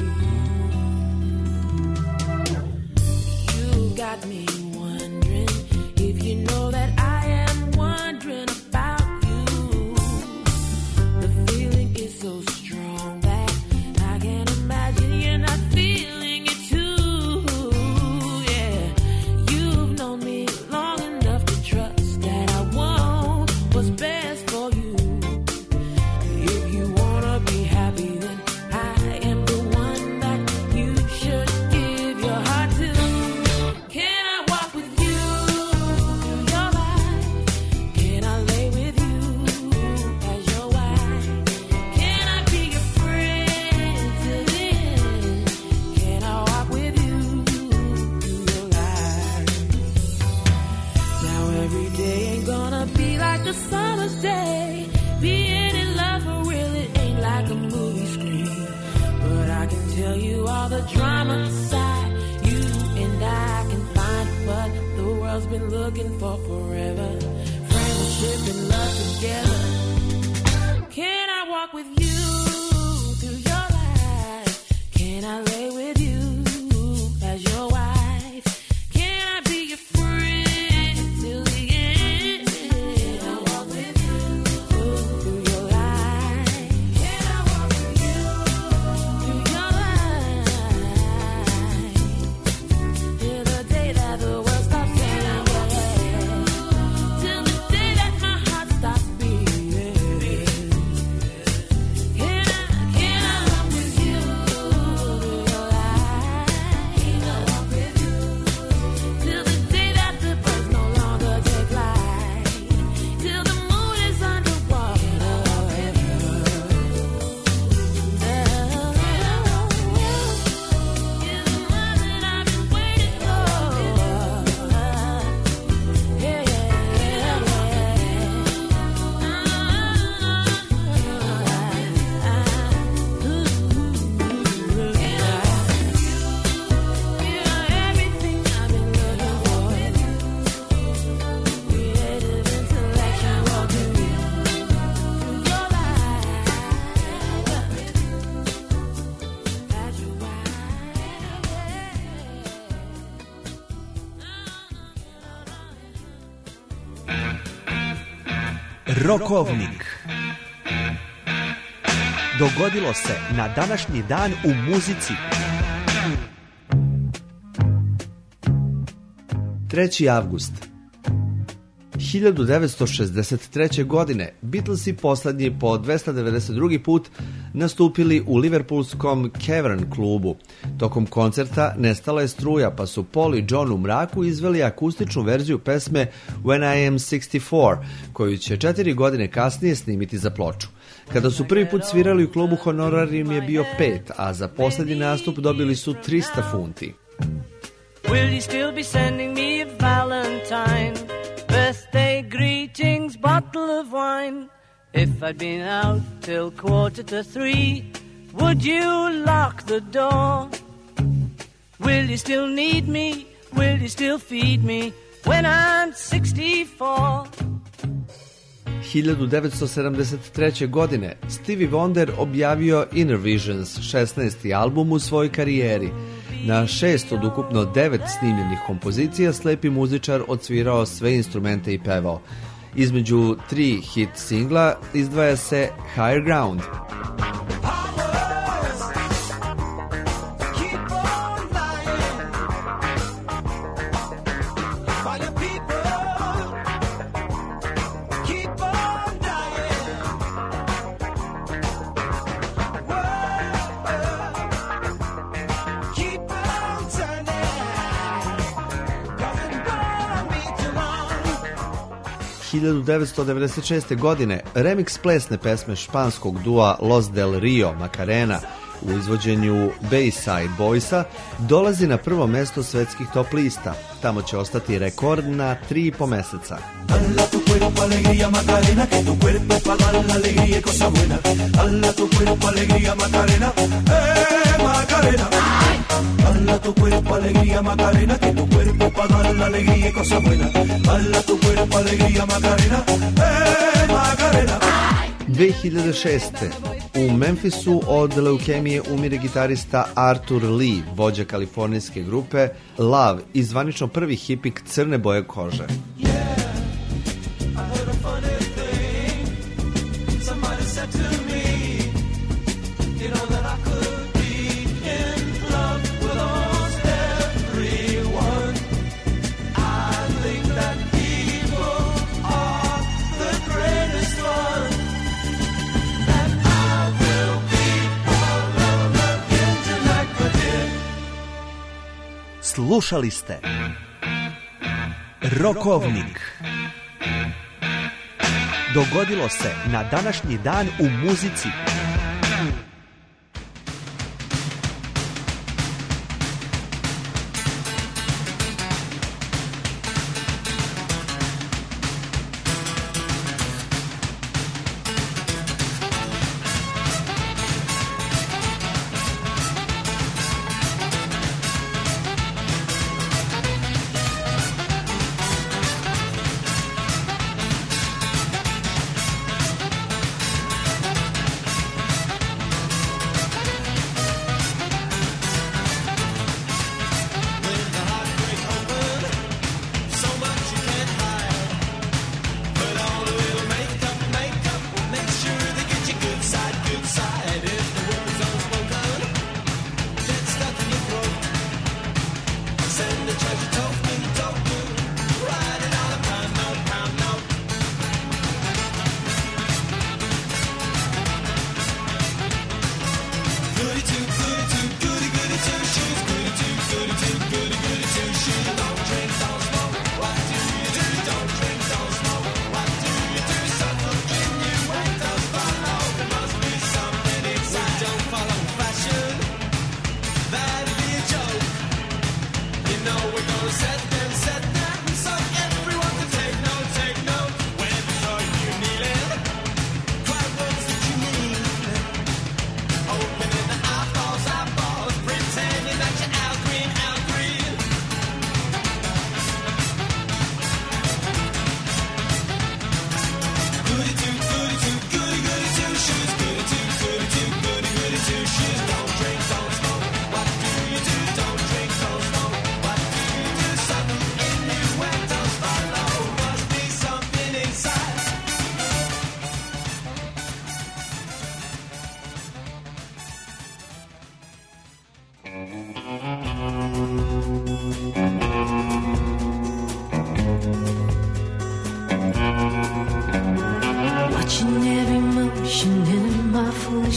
You got me wondering if you know that I am wondering about you. The feeling is so strong that I can't imagine you're not feeling it too. Yeah, you've known me long enough to trust that I want what's best for you. If you wanna be happy, then I am the one that you should give your heart to. Can I walk with you through your life? Can I lay with you as your wife? Can I be your friend till the end? Can I walk with you through your life? Now every day ain't gonna be like the summer's day. Being in love for real, it ain't like a movie screen. But I can tell you all the drama inside. You and I can find what the world's been looking for forever. Friendship and love together. Can I walk with you through your life? Can I lay with you as your wife? Can I be your friend till the end? Can I walk with you through your life? Can I walk with you through your life? Till the day that the world stops turning, till the day that my heart stops beating. Can I, can I walk with you through Rokovnik. Dogodilo se na današnji dan u muzici. treći avgust. hiljadu devetsto šezdeset treće. godine Beatlesi poslednji po dvesta devedeset drugi put nastupili u liverpoolskom Cavern klubu. Tokom koncerta nestala je struja, pa su Paul i John u mraku izveli akustičnu verziju pesme When I Am šezdeset četiri, koju će četiri godine kasnije snimiti za ploču. Kada su prvi put svirali u klubu, honorar im je bio pet, a za poslednji nastup dobili su trista funti. Will you still be sending me a Valentine? Birthday greetings, bottle of wine. If I'd been out till quarter to three, would you lock the door? Will you still need me? Will you still feed me when I'm sixty-four? hiljadu devetsto sedamdeset treće. godine Stevie Wonder objavio Inner Visions, šesnaesti album u svojoj karijeri. Na šest od ukupno devet snimljenih kompozicija slepi muzičar odsvirao sve instrumente i pevao. Između tri hit singla izdvaja se Higher Ground. hiljadu devetsto devedeset šeste. godine remix plesne pesme španskog dua Los del Rio Macarena u izvođenju Bayside Boysa dolazi na prvo mesto svetskih top lista. Tamo će ostati rekord na tri i po meseca. Dala tu cuerpo alegría Macarena, que tu cuerpo es pa' dar la alegría y cosa buena. Dala tu cuerpo alegría Macarena, eh Macarena. Dala tu cuerpo alegría Macarena, que tu cuerpo es pa' dar la alegría y cosa buena. Dala tu cuerpo alegría Macarena, eh Macarena. dve hiljade šeste. U Memphisu od leukemije umire gitarista Arthur Lee, vođa kalifornijske grupe Love i zvanično prvi hipik crne boje kože. Slušali ste Rokovnik. Dogodilo se na današnji dan u muzici.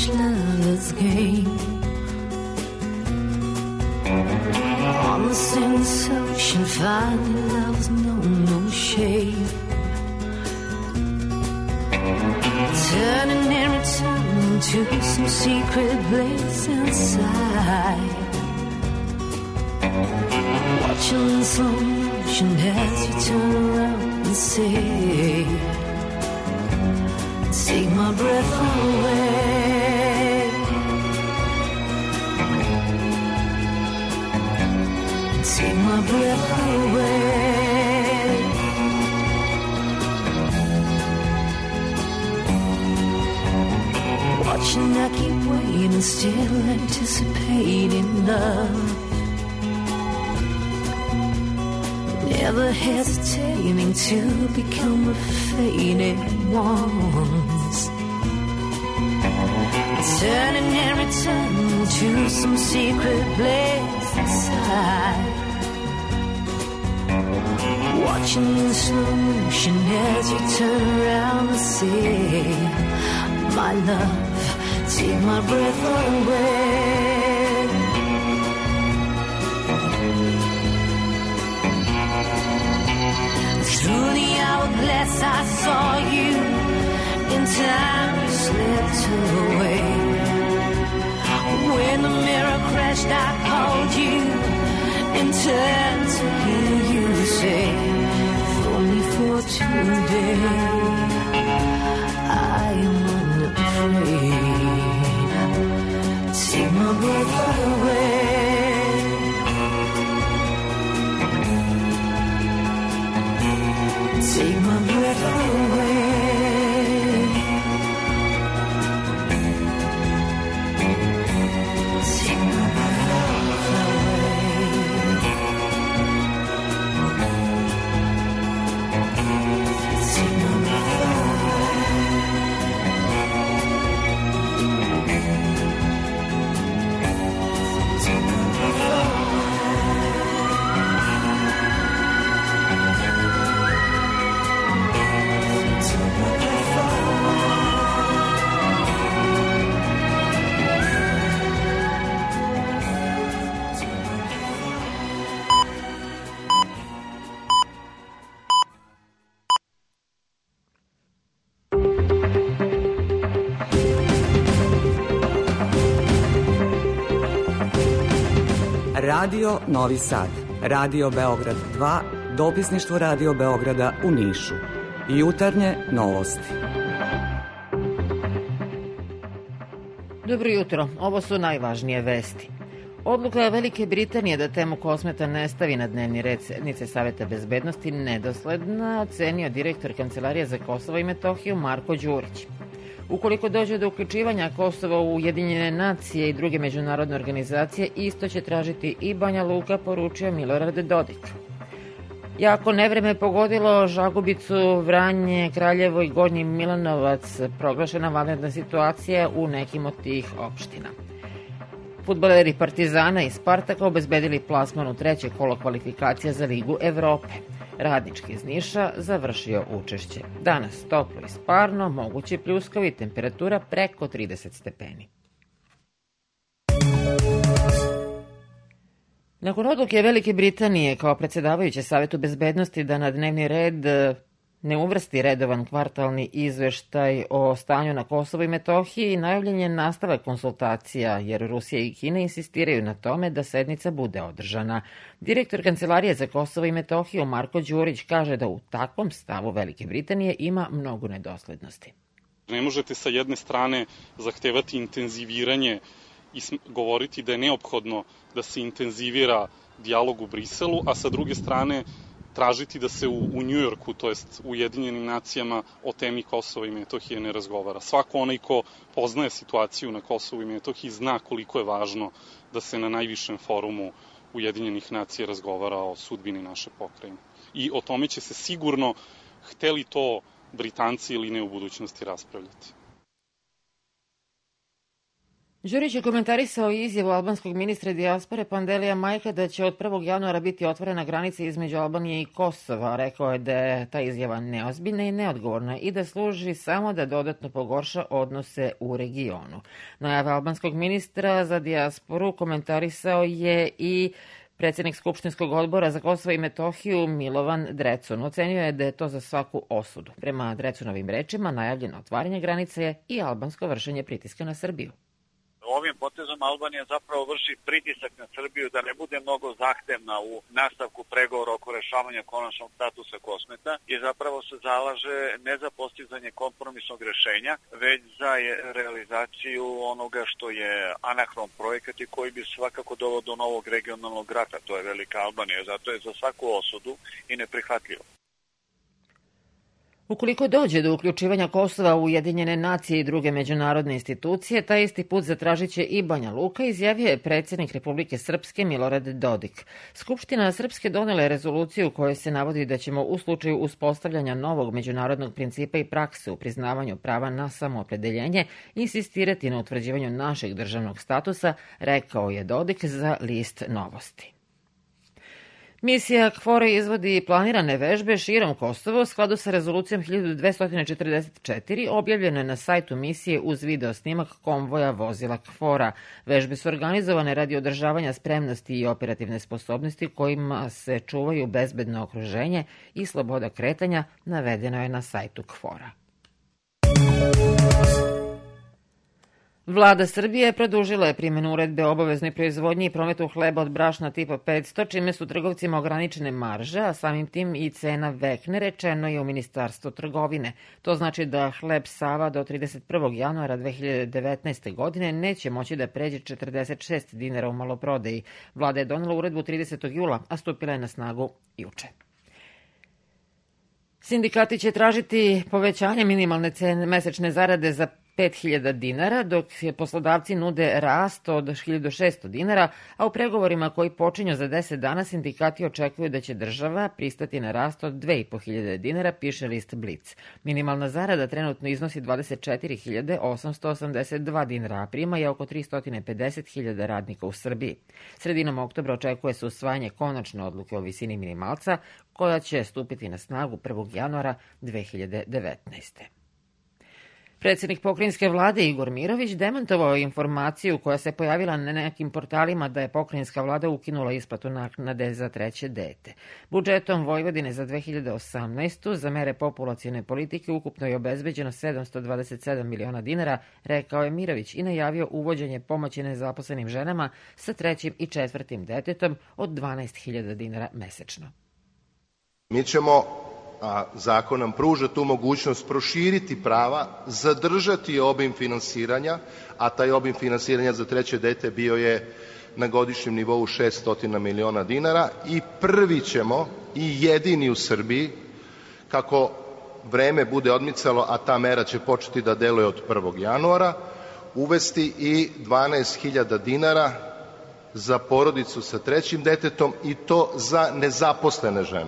foolish lover's game. On the sensation, finding love's no, no shame. Turning and returning to some secret place inside. Watching in slow motion as you turn around and say, take my breath away. Take my breath away. Watching, I keep waiting, still anticipating love. Never hesitating to become the faded ones. Turning and returning to some secret place inside. Watching in slow motion as you turn around and say, my love, take my breath away. Through the hourglass I saw you, in time you slipped away. When the mirror crashed I called you, and turned to hear you say, if only for today, I am unafraid. Take my breath away. Take my breath away. Take my breath away. Take my breath away. Take my breath away. Radio Novi Sad, Radio Beograd dva, dopisništvo Radio Beograda u Nišu. Jutarnje novosti. Dobro jutro, ovo su najvažnije vesti. Odluka Velike Britanije da temu Kosmeta ne stavi na dnevni red sednice Saveta bezbednosti nedosledna, ocenio direktor Kancelarije za Kosovo i Metohiju Marko Đurić. Ukoliko dođe do uključivanja Kosova u Ujedinjene nacije i druge međunarodne organizacije, isto će tražiti i Banja Luka, poručio Milorad Dodić. Jako nevreme pogodilo Žagubicu, Vranje, Kraljevo i Gornji Milanovac, proglašena vanredna situacija u nekim od tih opština. Fudbaleri Partizana i Spartaka obezbedili plasman u treće kolo kvalifikacija za Ligu Evrope. Radnički iz Niša završio učešće. Danas toplo i sparno, mogući pljuskovi, temperatura preko trideset stepeni. Nakon odluke Velike Britanije kao predsjedavajuće Savetu bezbednosti da na dnevni red ne uvrsti redovan kvartalni izveštaj o stanju na Kosovu i Metohiji, najavljen je nastavak konsultacija, jer Rusija i Kina insistiraju na tome da sednica bude održana. Direktor Kancelarije za Kosovo i Metohiju Marko Đurić kaže da u takvom stavu Velike Britanije ima mnogo nedoslednosti. Ne možete sa jedne strane zahtevati intenziviranje i govoriti da je neophodno da se intenzivira dijalog u Briselu, a sa druge strane tražiti da se u, u Njujorku, to jest u Ujedinjenim nacijama, o temi Kosova i Metohije ne razgovara. Svako onaj ko poznaje situaciju na Kosovu i Metohiji zna koliko je važno da se na najvišem forumu Ujedinjenih nacija razgovara o sudbini naše pokrajine. I o tome će se sigurno, hteli to Britanci ili ne, u budućnosti raspravljati. Đurić je komentarisao izjavu albanskog ministra dijaspore Pandelija Majka da će od prvog januara biti otvorena granica između Albanije i Kosova. Rekao je da je ta izjava neozbiljna i neodgovorna i da služi samo da dodatno pogorša odnose u regionu. Najave albanskog ministra za dijasporu komentarisao je i predsjednik Skupštinskog odbora za Kosovo i Metohiju Milovan Drecun. Ocenio je da je to za svaku osudu. Prema Drecunovim rečima, najavljeno otvaranje granice je i albansko vršenje pritiska na Srbiju. Ovim potezom Albanija zapravo vrši pritisak na Srbiju da ne bude mnogo zahtevna u nastavku pregovora oko rešavanja konačnog statusa Kosmeta i zapravo se zalaže ne za postizanje kompromisnog rešenja, već za realizaciju onoga što je anahron projekat i koji bi svakako doveo do novog regionalnog rata, to je Velika Albanija, zato je za svaku osudu i neprihvatljivo. Ukoliko dođe do uključivanja Kosova u Ujedinjene nacije i druge međunarodne institucije, taj isti put zatražit će i Banja Luka, izjavio je predsjednik Republike Srpske Milorad Dodik. Skupština Srpske donela je rezoluciju u kojoj se navodi da ćemo u slučaju uspostavljanja novog međunarodnog principa i prakse u priznavanju prava na samoopredeljenje insistirati na utvrđivanju našeg državnog statusa, rekao je Dodik za list Novosti. Misija KFOR-a izvodi planirane vežbe širom Kosova u skladu sa rezolucijom hiljadu dvesta četrdeset četiri, objavljeno je na sajtu misije uz video snimak konvoja vozila KFOR-a. Vežbe su organizovane radi održavanja spremnosti i operativne sposobnosti kojima se čuvaju bezbedno okruženje i sloboda kretanja, navedeno je na sajtu KFOR-a. Vlada Srbije produžila je primjenu uredbe o obaveznoj proizvodnji i prometu hleba od brašna tipa petsto, čime su trgovcima ograničene marže, a samim tim i cena vekne, rečeno je u Ministarstvu trgovine. To znači da hleb Sava do trideset prvog januara dve hiljade devetnaeste. godine neće moći da pređe četrdeset šest dinara u maloprodaji. Vlada je donela uredbu tridesetog jula, a stupila je na snagu juče. Sindikati će tražiti povećanje minimalne cene mesečne zarade za pet hiljada dinara, dok poslodavci nude rast od hiljadu šesto dinara, a u pregovorima koji počinju za deset dana sindikati očekuju da će država pristati na rast od dve i po hiljade dinara, piše list Blic. Minimalna zarada trenutno iznosi dvadeset četiri hiljade osamsto osamdeset dva dinara, a prima je oko tristo pedeset hiljada radnika u Srbiji. Sredinom oktobra očekuje se usvajanje konačne odluke o visini minimalca, koja će stupiti na snagu prvog januara dve hiljade devetnaeste. Predsjednik pokrajinske vlade Igor Mirović demantovao je informaciju koja se pojavila na nekim portalima da je pokrajinska vlada ukinula isplatu naknade za treće dete. Budžetom Vojvodine za dve hiljade osamnaestu. za mere populacione politike ukupno je obezbeđeno sedamsto dvadeset sedam miliona dinara, rekao je Mirović i najavio uvođenje pomoći nezaposlenim ženama sa trećim i četvrtim detetom od dvanaest hiljada dinara mesečno. Mi ćemo, a zakon nam pruža tu mogućnost, proširiti prava, zadržati obim finansiranja, a taj obim finansiranja za treće dete bio je na godišnjem nivou šesto miliona dinara i prvi ćemo i jedini u Srbiji, kako vreme bude odmicalo, a ta mera će početi da deluje od prvog januara, uvesti i dvanaest hiljada dinara za porodicu sa trećim detetom i to za nezaposlene žene.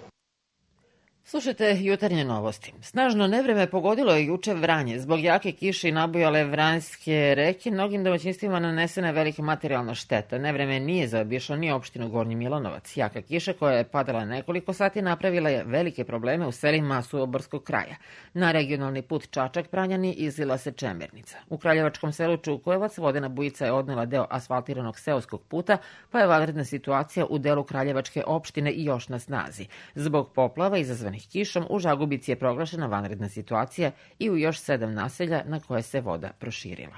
Slušajte jutarnje novosti. Snažno nevreme pogodilo je juče Vranje. Zbog jake kiše i nabujale vranjske reke, mnogim domaćinstvima nanesena je velika materijalna šteta. Nevreme nije zaobišlo ni opštinu Gornji Milanovac. Jaka kiša koja je padala nekoliko sati napravila je velike probleme u selima Suvoborskog kraja. Na regionalni put Čačak-Pranjani izlila se Čemernica. U kraljevačkom selu Čukojevac vodena bujica je odnela deo asfaltiranog seoskog puta, pa je vanredna situacija u delu kraljevačke opštine i još na snazi. Zbog poplava izazvanih kišom u Žagubici je proglašena vanredna situacija i u još sedam naselja na koje se voda proširila.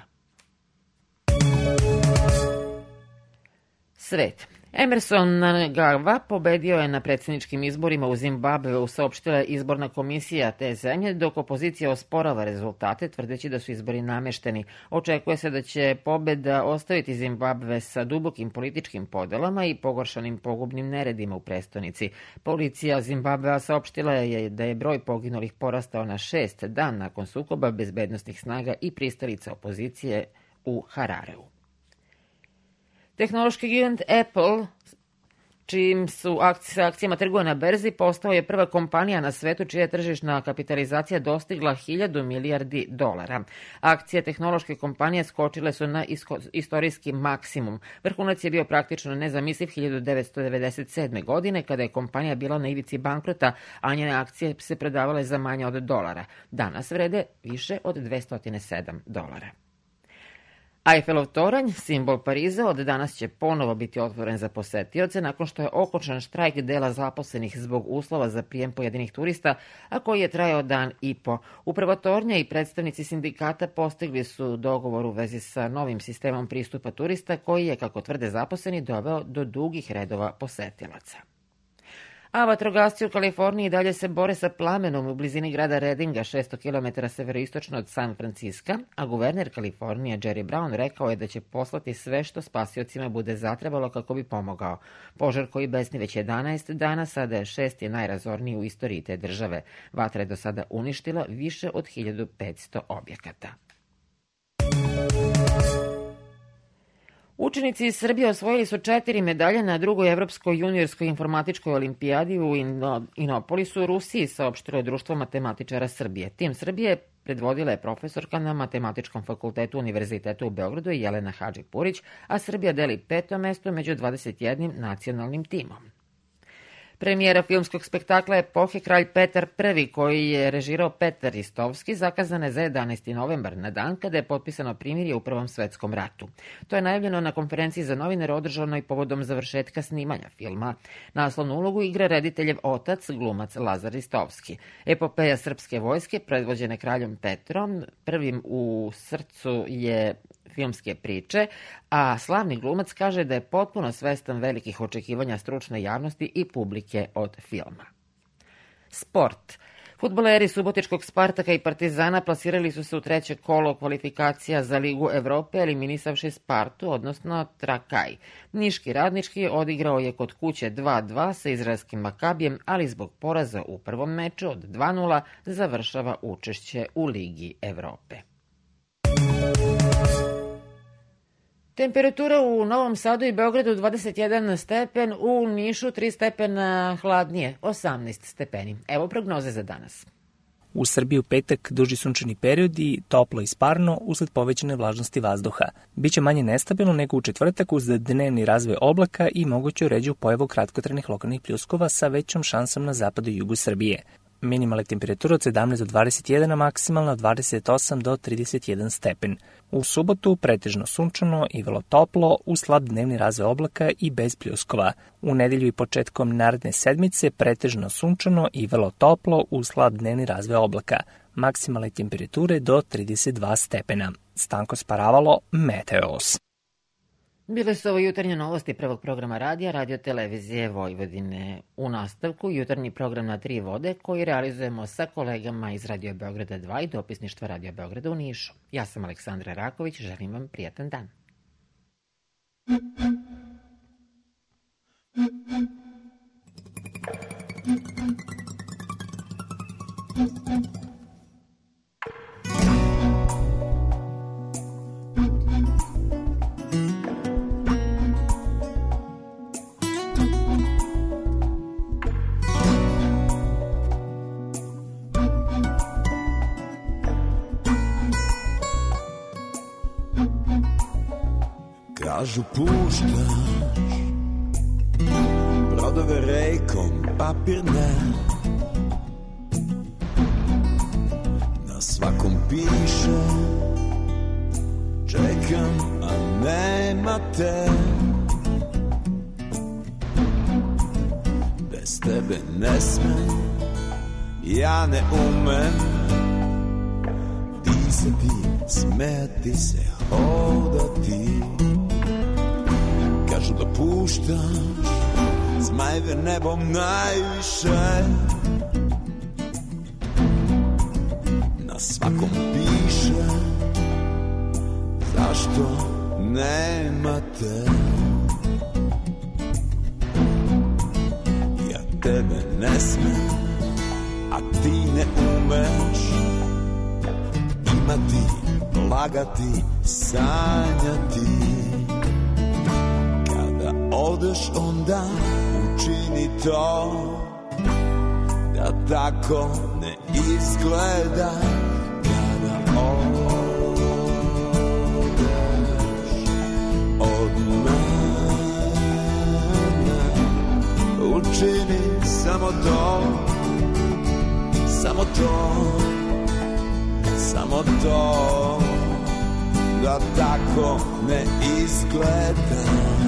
Svet. Emerson Mnangagwa pobedio je na predsjedničkim izborima u Zimbabveu, saopštila je izborna komisija te zemlje, dok opozicija osporava rezultate, tvrdeći da su izbori namešteni. Očekuje se da će pobeda ostaviti Zimbabve sa dubokim političkim podelama i pogoršanim pogubnim neredima u prestonici. Policija Zimbabvea saopštila je da je broj poginulih porastao na šest dan nakon sukoba bezbednosnih snaga i pristalica opozicije u Harareu. Tehnološki gigant Apple čim su akci, sa akcijama trguje na berzi, postao je prva kompanija na svetu čija je tržišna kapitalizacija dostigla hiljadu milijardi dolara. Akcije tehnološke kompanije skočile su na isko, istorijski maksimum. Vrhunac je bio praktično nezamisliv hiljadu devetsto devedeset sedme. godine kada je kompanija bila na ivici bankrota, a njene akcije se prodavale za manje od dolara. Danas vrede više od dvesta sedam dolara. Eiffelov toranj, simbol Pariza, od danas će ponovo biti otvoren za posetioce nakon što je okončan štrajk dela zaposlenih zbog uslova za prijem pojedinih turista, a koji je trajao dan i po. Upravo tornja i predstavnici sindikata postigli su dogovor u vezi sa novim sistemom pristupa turista koji je, kako tvrde zaposleni, doveo do dugih redova posetilaca. A vatrogasci u Kaliforniji dalje se bore sa plamenom u blizini grada Redinga, šesto kilometara severoistočno od San Franciska, a guverner Kalifornije Jerry Brown rekao je da će poslati sve što spasiocima bude zatrebalo kako bi pomogao. Požar koji besni već jedanaest dana, sada je šesti najrazorniji u istoriji te države. Vatra je do sada uništila više od hiljadu petsto objekata. Učenici iz Srbije osvojili su četiri medalje na drugoj Evropskoj juniorskoj informatičkoj olimpijadi u Inopolisu u Rusiji, saopštilo je Društvo matematičara Srbije. Tim Srbije predvodila je profesorka na Matematičkom fakultetu Univerziteta u Beogradu Jelena Hadži-Purić, a Srbija deli peto mesto među dvadeset jednim nacionalnim timom. Premijera filmskog spektakla epohe Kralj Petar Prvi, koji je režirao Petar Ristovski, zakazana je za jedanaesti novembar, na dan kada je potpisano primirje u Prvom svetskom ratu. To je najavljeno na konferenciji za novinare održanoj povodom završetka snimanja filma. Naslovnu ulogu igra rediteljev otac, glumac Lazar Ristovski. Epopeja srpske vojske, predvođene kraljem Petrom, prvim u srcu je filmske priče, a slavni glumac kaže da je potpuno svestan velikih očekivanja stručne javnosti i publike od filma. Sport. Fudbaleri Subotičkog Spartaka i Partizana plasirali su se u treće kolo kvalifikacija za Ligu Evrope, eliminisavši Spartu, odnosno Trakaj. Niški Radnički odigrao je kod kuće dva dva sa izraelskim Makabijem, ali zbog poraza u prvom meču od dva nula završava učešće u Ligi Evrope. Temperatura u Novom Sadu i Beogradu dvadeset jedan stepen, u Nišu tri stepena hladnije, osamnaest stepeni. Evo prognoze za danas. U Srbiji u petak duži sunčani period i toplo i sparno usled povećane vlažnosti vazduha. Biće manje nestabilno nego u četvrtak uz dnevni razvoj oblaka i moguću ređu pojavu kratkotrajnih lokalnih pljuskova sa većom šansom na zapadu i jugu Srbije. Minimalna temperatura od sedamnaest do dvadeset jedan, a maksimalna od dvadeset osam do trideset jedan stepen. U subotu pretežno sunčano i vrlo toplo, uz slab dnevni razvoj oblaka i bez pljuskova. U nedelju i početkom naredne sedmice pretežno sunčano i vrlo toplo, uz slab dnevni razvoj oblaka. Maksimalne temperature do trideset dva stepena. Stanko Sparavalo, Meteos. Bile su ovo jutarnje novosti prvog programa radija Radio Televizije Vojvodine. U nastavku jutarnji program na tri vode koji realizujemo sa kolegama iz Radio Beograda dva i dopisništva Radio Beograda u Nišu. Ja sam Aleksandra Raković, želim vam prijatan dan. Kažu puštaš brodove rejkom, papir ne. Na svakom piše čekam, a nema te. Bez tebe ne smem, ja ne umem disati, smeti se, hodati. Kažu da puštaš zmajeve nebom najviše. Na svakom piše zašto nema te. Ja tebe ne smem, a ti ne umeš imati, lagati, sanjati. Odeš onda u učini to da tako ne izgleda kada odeš od mene. Učini samo to, samo to, samo to, da tako ne izgleda.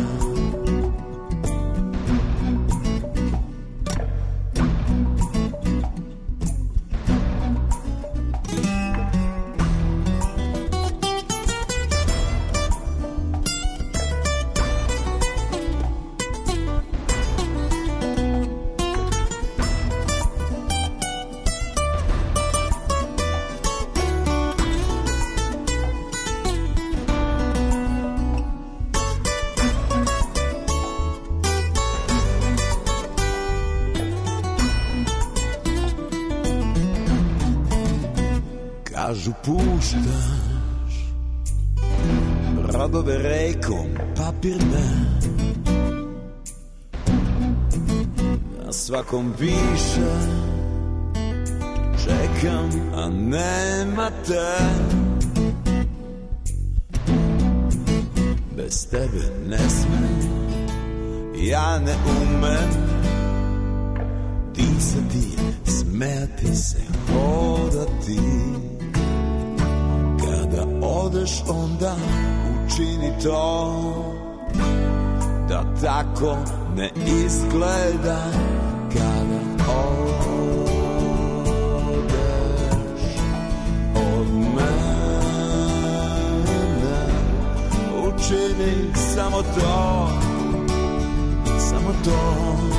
Kažu puštaš brodove rekom papirne, na svakom piše čekam, a nema te. Bez tebe ne smem, ja ne umem disati, smejati se, hodati. Kada odeš onda učini to da tako ne izgleda. Kada odeš od mene, učini samo to, samo to,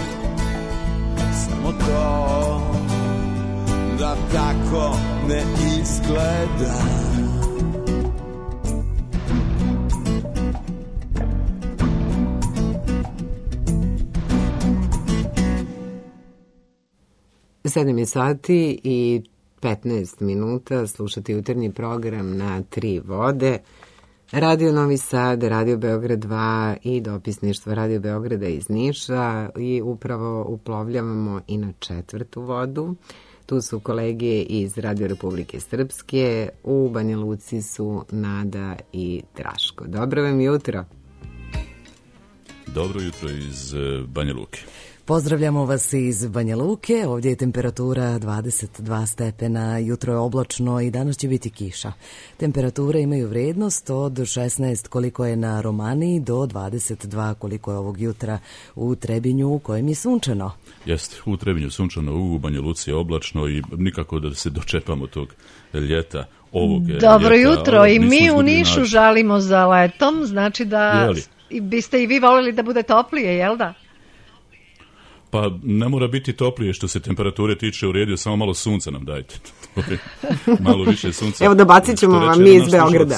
samo to, da tako ne izgleda. sedam je sati i petnaest minuta, slušati jutarnji program na tri vode. Radio Novi Sad, Radio Beograd dva i dopisništvo Radio Beograda iz Niša i upravo uplovljavamo i na četvrtu vodu. Tu su kolege iz Radio Republike Srpske, u Banja Luci su Nada i Draško. Dobro vam jutro. Dobro jutro iz Banja Luke. Pozdravljamo vas iz Banja Luke, ovdje je temperatura dvadeset dva stepena, jutro je oblačno i danas će biti kiša. Temperature imaju vrednost od šesnaest koliko je na Romaniji do dvadeset dva koliko je ovog jutra u Trebinju u kojem je sunčano. Jeste, u Trebinju sunčano, u Banja Luci je oblačno i nikako da se dočepamo tog ljeta. Ovog Dobro ljeta, jutro i mi u naš... Nišu žalimo za letom, znači da Jeli? biste i vi voljeli da bude toplije, jel da? Pa ne mora biti toplije što se temperature tiče, u redu, samo malo sunca nam dajte. Malo više sunca. Evo dobacit ćemo vam mi iz Beograda.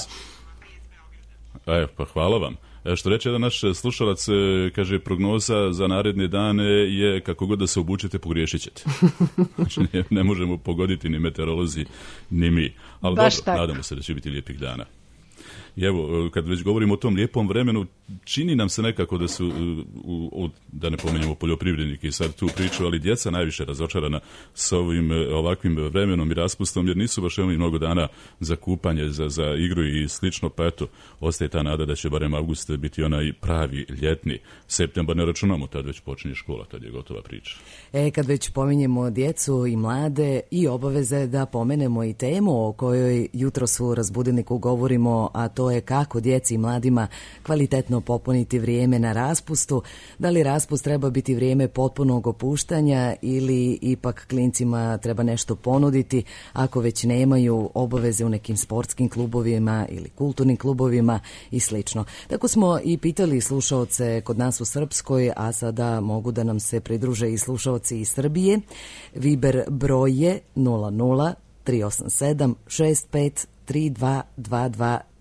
Evo, pa hvala vam. Što reče jedan naš slušalac, kaže, prognoza za naredne dane je kako god da se obučete, pogriješit ćete. Znači, ne, ne možemo pogoditi ni meteorolozi, ni mi. Ali Baš dobro, tako. nadamo se da će biti lijepih dana. I evo, kad već govorimo o tom lijepom vremenu, čini nam se nekako da su, u, u, da ne pomenjamo poljoprivrednike i sad tu priču, ali djeca najviše razočarana s ovim ovakvim vremenom i raspustom, jer nisu baš imali mnogo dana za kupanje, za, za igru i slično, pa eto, ostaje ta nada da će barem avgust biti onaj pravi ljetni. Septembar ne računamo, tad već počinje škola, tad je gotova priča. E, kad već pominjemo djecu i mlade i obaveze da pomenemo i temu o kojoj jutros u Razbudilniku govorimo, a to je kako djeci i mladima kvalitetno popuniti vrijeme na raspustu, da li raspust treba biti vrijeme potpunog opuštanja ili ipak klincima treba nešto ponuditi ako već nemaju obaveze u nekim sportskim klubovima ili kulturnim klubovima i slično. Tako smo i pitali slušaoce kod nas u Srpskoj, a sada mogu da nam se pridruže i slušaoci iz Srbije. Viber broj je nula nula tri osam sedam šest pet tri dva dva dva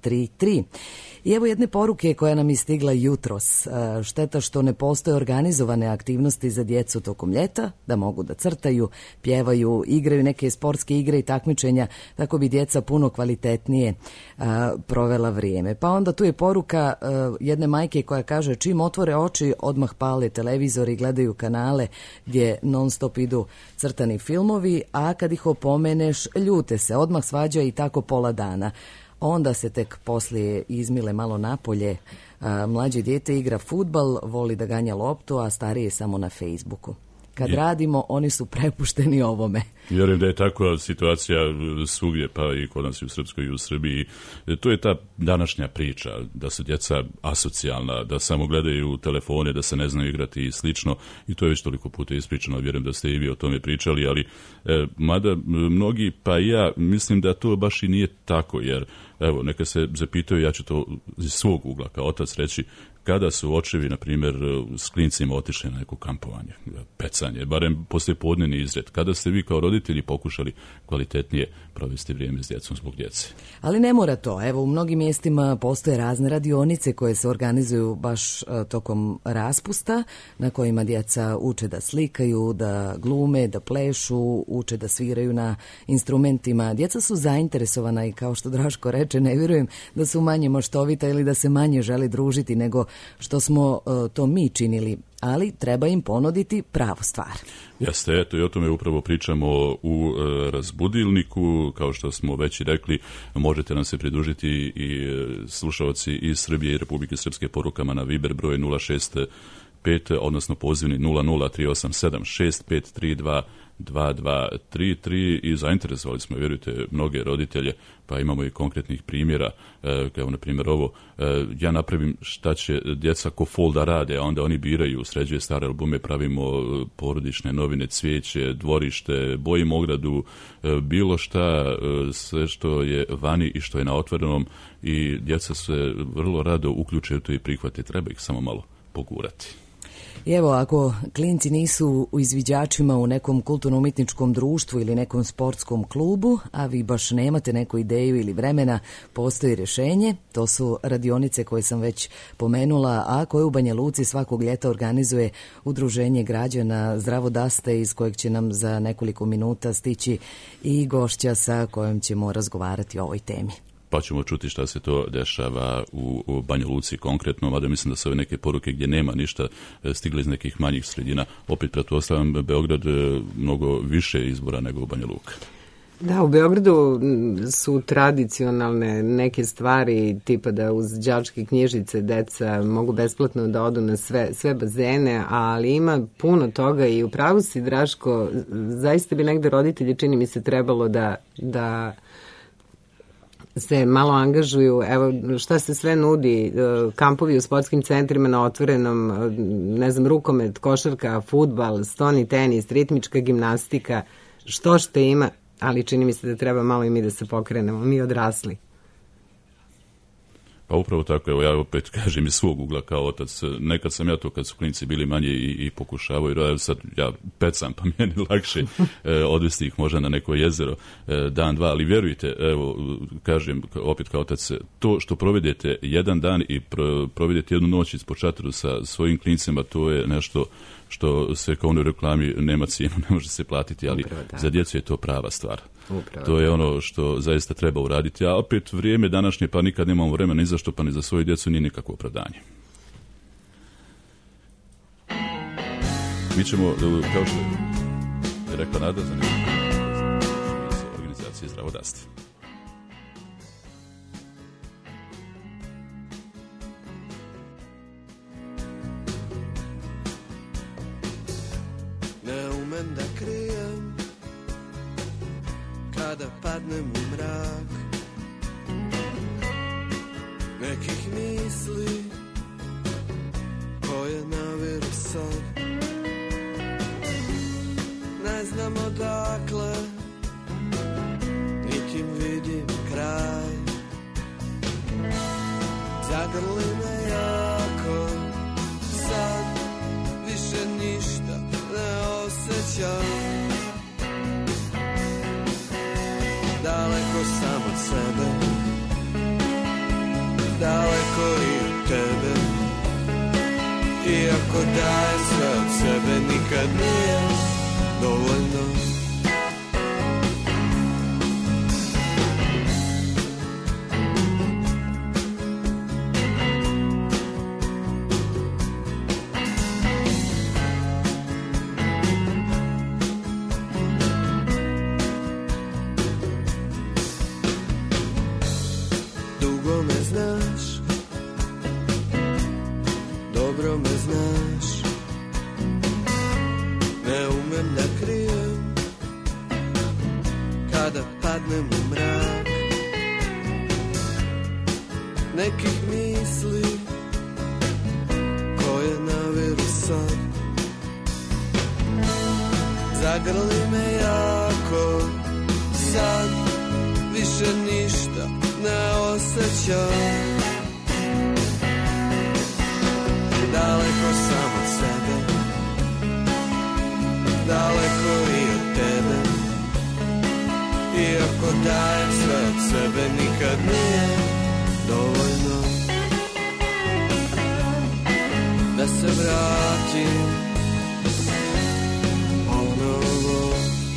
tri tri. I evo jedne poruke koja nam je stigla jutros. Šteta što ne postoje organizovane aktivnosti za djecu tokom ljeta, da mogu da crtaju, pjevaju, igraju neke sportske igre i takmičenja, tako bi djeca puno kvalitetnije a, provela vrijeme. Pa onda tu je poruka a, jedne majke koja kaže čim otvore oči odmah pale televizor i gledaju kanale gdje non stop idu crtani filmovi, a kad ih opomeneš ljute se, odmah svađa i tako pola dana. Onda se tek poslije izmile malo napolje, a, mlađe dijete igra fudbal, voli da ganja loptu, a stariji je samo na Facebooku. Kad je. radimo, oni su prepušteni ovome. Vjerujem da je takva situacija svugdje, pa i kod nas i u Srpskoj i u Srbiji. To je ta današnja priča, da su djeca asocijalna, da samo gledaju telefone, da se ne znaju igrati i slično. I to je već toliko puta ispričano, vjerujem da ste i vi o tome pričali, ali e, mada mnogi, pa i ja, mislim da to baš i nije tako, jer evo, neka se zapitaju, ja ću to iz svog ugla kao otac reći, kada su očevi, na primjer, s klincima otišli na neko kampovanje, pecanje, barem poslijepodnevni izlet, kada ste vi kao roditelji pokušali kvalitetnije provesti vrijeme s djecom zbog djece? Ali ne mora to. Evo, u mnogim mjestima postoje razne radionice koje se organizuju baš tokom raspusta, na kojima djeca uče da slikaju, da glume, da plešu, uče da sviraju na instrumentima. Djeca su zainteresovana i kao što Draško reče, ne vjerujem da su manje maštovita ili da se manje želi družiti nego što smo uh, to mi činili, ali treba im ponuditi pravu stvar. Jeste, eto i o tome upravo pričamo u e, Razbudilniku, kao što smo već i rekli, možete nam se pridružiti i e, slušalci iz Srbije i Republike Srpske porukama na Viber broj nula šest pet, odnosno pozivni nula nula tri osam sedam šest pet tri dva dva dva tri tri i zainteresovali smo, vjerujte, mnoge roditelje, pa imamo i konkretnih primjera, e, kao na primjer ovo, e, ja napravim šta će djeca ko fol da rade, a onda oni biraju, sređuje stare albume, pravimo porodične novine, cvijeće, dvorište, bojimo ogradu, e, bilo šta, e, sve što je vani i što je na otvorenom i djeca se vrlo rado uključe u to i prihvate, treba ih samo malo pogurati. I evo, ako klinci nisu u izviđačima u nekom kulturno-umjetničkom društvu ili nekom sportskom klubu, a vi baš nemate neku ideju ili vremena, postoji rješenje. To su radionice koje sam već pomenula, a koje u Banja Luci svakog ljeta organizuje Udruženje građana Zdravo daste, iz kojeg će nam za nekoliko minuta stići i gošća sa kojom ćemo razgovarati o ovoj temi. Pa ćemo čuti šta se to dešava u, u Banja Luci konkretno, mada mislim da su ove neke poruke gdje nema ništa stigle iz nekih manjih sredina. Opet pretpostavljam Beograd mnogo više izbora nego u Banja Luka. Da, u Beogradu su tradicionalne neke stvari, tipa da uz đačke knjižice deca mogu besplatno da odu na sve, sve bazene, ali ima puno toga i u pravu si, Draško, zaista bi negde roditelji, čini mi se, trebalo da, da se malo angažuju. Evo šta se sve nudi, kampovi u sportskim centrima na otvorenom, ne znam, rukomet, košarka, fudbal, stoni tenis, ritmička gimnastika, što što ima, ali čini mi se da treba malo i mi da se pokrenemo, mi odrasli. Pa upravo tako, evo ja opet kažem iz svog ugla kao otac, nekad sam ja to kad su klinci bili manje i, i pokušavaju, evo sad ja pecam pa meni lakše e, odvesti ih možda na neko jezero e, dan, dva, ali vjerujte, evo kažem opet kao otac, to što provedete jedan dan i pro, provedete jednu noć ispod šatoru sa svojim klincima, to je nešto što sve kao u reklami nema cijenu, ne može se platiti, ali za djecu je to prava stvar. Upravo. To je ono što zaista treba uraditi, a opet vrijeme današnje, pa nikad nemamo vremena ni za što, pa ni za svoju djecu, nije nikakvo opravdanje. Mi ćemo, kao što je rekla Nada, za iz organizacije Zdravo daste. Ne umem da krijem kada padnem u mrak nekih misli koje naviru sad. Ne znam odakle, niti vidim kraj. Zagrli me jako, sad više ništa ne osjećam. Daleko sam od sebe, daleko i od tebe. Iako dajem sve od sebe, nikad nije dovoljno. Dugo me znaš, dobro me znaš, ne umem da krijem kada padnem u mrak nekih misli koje naviru sad. Zagrli me jako, sad više ništa ne osjećam. Daleko sam od sebe, daleko i od tebe. Iako dajem sve od sebe, nikad nije dovoljno da se vratim ponovo.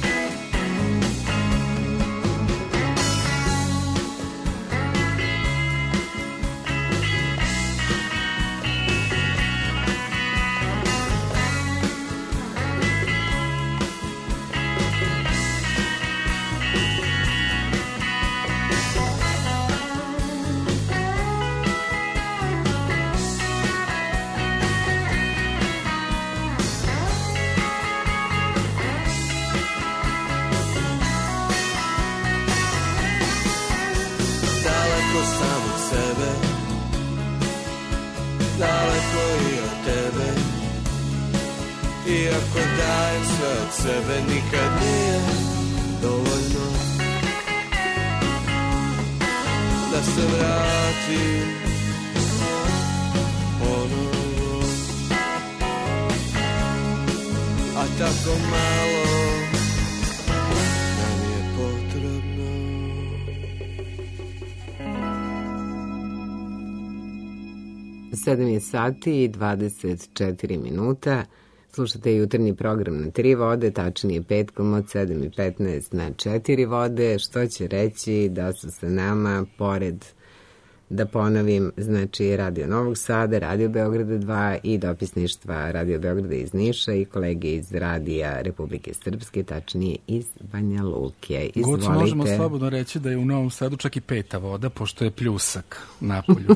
Daleko sam od sebe, daleko i od tebe. Iako dajem sve od sebe, nikad nije dovoljno da se vratim ponovo. A tako malo nam je potrebno. sedam je sati i dvadeset četiri minuta. Slušate jutarnji program na tri vode, tačnije petkom od sedam i petnaest na četiri vode, što će reći da su sa nama, pored, da ponovim, znači Radio Novog Sada, Radio Beograda dva i dopisništva Radio Beograda iz Niša i kolege iz Radija Republike Srpske, tačnije iz Banja Luke. Izvolite. Goc, možemo slobodno reći da je u Novom Sadu čak i peta voda, pošto je pljusak napolju.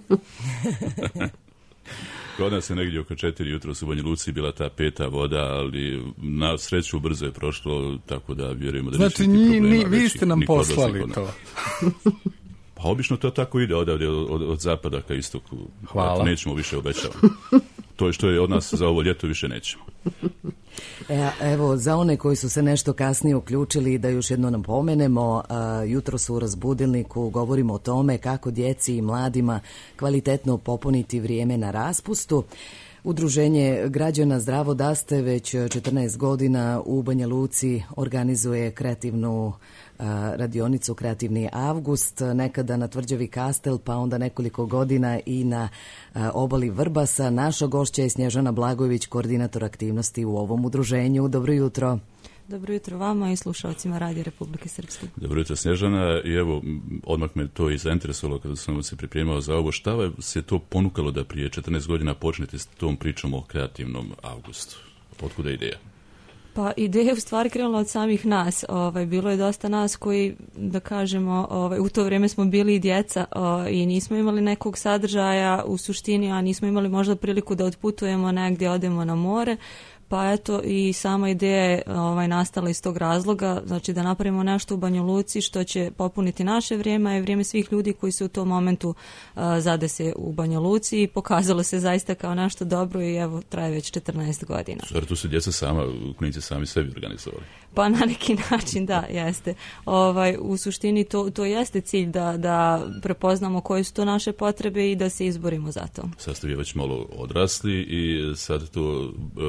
Kod nas je negdje oko četiri jutro u Banja Luci bila ta peta voda, ali na sreću brzo je prošlo, tako da vjerujemo da znači, neće biti problema. Znači, vi ste nam poslali to. Pa obično to tako ide odavde od, od, od zapada ka istoku. Hvala. Dakle, nećemo više obećavati. To je što je od nas za ovo ljeto više nećemo. E, evo, za one koji su se nešto kasnije uključili, da još jedno napomenemo, jutro su u Razbudilniku govorimo o tome kako djeci i mladima kvalitetno popuniti vrijeme na raspustu. Udruženje građana Zdravo daste već četrnaest godina u Banja Luci organizuje kreativnu radionicu Kreativni avgust, nekada na Tvrđavi Kastel, pa onda nekoliko godina i na obali Vrbasa. Naša gošća je Snježana Blagojević, koordinator aktivnosti u ovom udruženju. Dobro jutro. Dobro jutro vama i slušalcima Radija Republike Srpske. Dobro jutro Snježana, i evo odmah me to i zainteresovalo kada sam se pripremao za ovo. Šta vas je to ponukalo da prije četrnaest godina počnete s tom pričom o Kreativnom avgustu? Otkuda je ideja? Pa ideja je u stvari krenula od samih nas. Ovaj, bilo je dosta nas koji, da kažemo, ovaj, u to vrijeme smo bili i djeca ovaj, i nismo imali nekog sadržaja u suštini, a nismo imali možda priliku da odputujemo negdje, odemo na more. Pa eto i sama ideja je ovaj, nastala iz tog razloga, znači da napravimo nešto u Banja Luci što će popuniti naše vrijeme i vrijeme svih ljudi koji se u tom momentu uh, zadese u Banja Luci i pokazalo se zaista kao nešto dobro i evo traje već četrnaest godina. Stvar, tu su djeca sama, klinici sami sebi organizovali. Pa na neki način da, jeste. Ovaj, u suštini to, to jeste cilj da, da prepoznamo koje su to naše potrebe i da se izborimo za to. Sad ste vi već malo odrasli i sad to prebacujete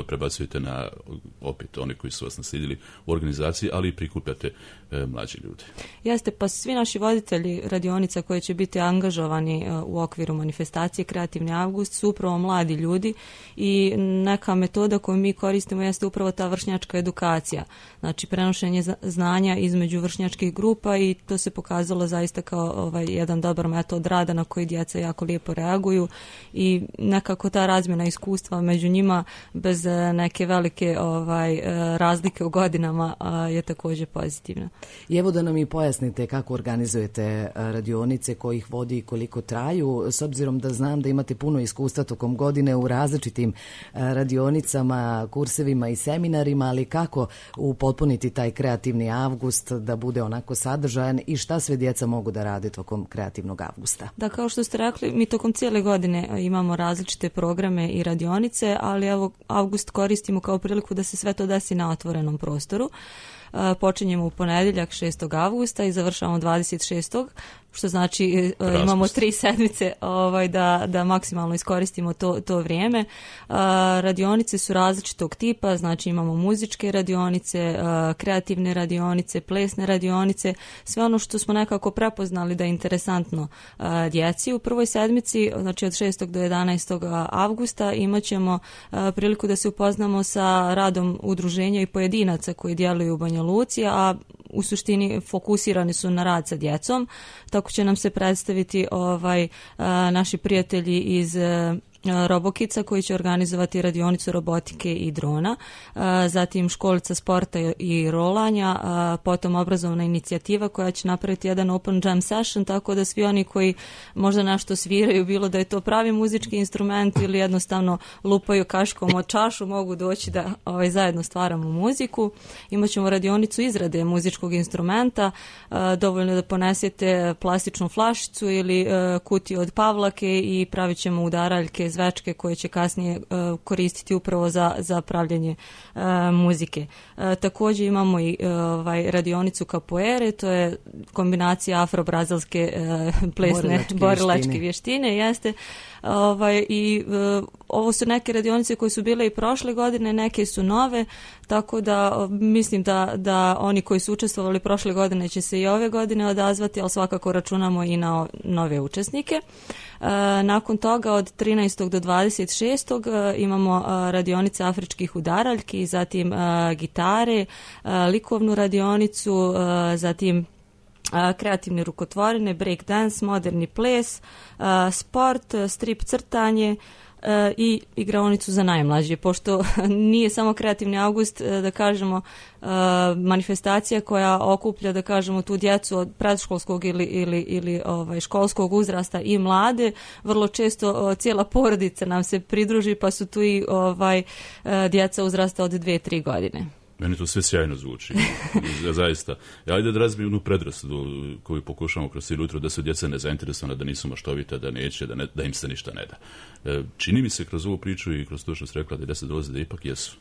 mislite na opet one koji su vas naslijedili u organizaciji, ali i prikupljate e, mlađi ljudi. Jeste, pa svi naši voditelji radionica koji će biti angažovani e, u okviru manifestacije Kreativni avgust su upravo mladi ljudi i neka metoda koju mi koristimo jeste upravo ta vršnjačka edukacija. Znači prenošenje znanja između vršnjačkih grupa i to se pokazalo zaista kao ovaj, jedan dobar metod rada na koji djeca jako lijepo reaguju i nekako ta razmjena iskustva među njima bez neke velike ovaj, razlike u godinama je također pozitivna. I evo da nam i pojasnite kako organizujete radionice, ko ih vodi i koliko traju, s obzirom da znam da imate puno iskustva tokom godine u različitim radionicama, kursevima i seminarima, ali kako upotpuniti taj kreativni avgust da bude onako sadržajan i šta sve djeca mogu da rade tokom kreativnog avgusta? Da, kao što ste rekli, mi tokom cijele godine imamo različite programe i radionice, ali evo avgust koristimo kao priliku da se sve to desi na otvorenom prostoru. Počinjemo u ponedjeljak šestog avgusta i završavamo dvadeset šestog što znači Razpust. Imamo tri sedmice ovaj, da, da maksimalno iskoristimo to, to vrijeme. Radionice su različitog tipa, znači imamo muzičke radionice, kreativne radionice, plesne radionice, sve ono što smo nekako prepoznali da je interesantno djeci. U prvoj sedmici, znači od šestog do jedanaestog avgusta, imat ćemo priliku da se upoznamo sa radom udruženja i pojedinaca koji djeluju u Banja Luci, a u suštini fokusirani su na rad sa djecom. Tako će nam se predstaviti ovaj, a, naši prijatelji iz a, Robokica koji će organizovati radionicu robotike i drona, a, zatim školica sporta i rolanja, a, potom obrazovna inicijativa koja će napraviti jedan open jam session, tako da svi oni koji možda nešto sviraju, bilo da je to pravi muzički instrument ili jednostavno lupaju kaškom od čašu, mogu doći da ovaj, zajedno stvaramo muziku. Imaćemo radionicu izrade muzičkog instrumenta, a, dovoljno da ponesete plastičnu flašicu ili a, kutiju od pavlake i pravit ćemo udaraljke, zvečke koje će kasnije uh, koristiti upravo za, za pravljenje uh, muzike. Uh, također imamo i uh, ovaj, radionicu kapoere, to je kombinacija afro-brazilske uh, plesne borilačke, borilačke vještine. vještine, jeste. Ovaj, i uh, ovo su neke radionice koje su bile i prošle godine, neke su nove, tako da uh, mislim da, da oni koji su učestvovali prošle godine će se i ove godine odazvati, ali svakako računamo i na nove učesnike. Uh, nakon toga od trinaestog do dvadeset šestog Uh, imamo uh, radionice afričkih udaraljki, zatim uh, gitare, uh, likovnu radionicu, uh, zatim Uh, kreativne rukotvorine, break dance, moderni ples, uh, sport, strip crtanje uh, i igraonicu za najmlađe, pošto nije samo kreativni avgust, uh, da kažemo, uh, manifestacija koja okuplja, da kažemo, tu djecu od predškolskog ili, ili, ili ovaj, školskog uzrasta i mlade. Vrlo često uh, cijela porodica nam se pridruži, pa su tu i ovaj, uh, djeca uzrasta od dve, tri godine. Meni to sve sjajno zvuči, zaista. Ajde da razbijem jednu predrasudu koju pokušamo kroz cijelo jutro, da su djeca nezainteresovana, da nisu maštovita, da neće, da, ne, da im se ništa ne da. E, čini mi se kroz ovu priču i kroz to što ste rekla da djeca dolaze da ipak jesu.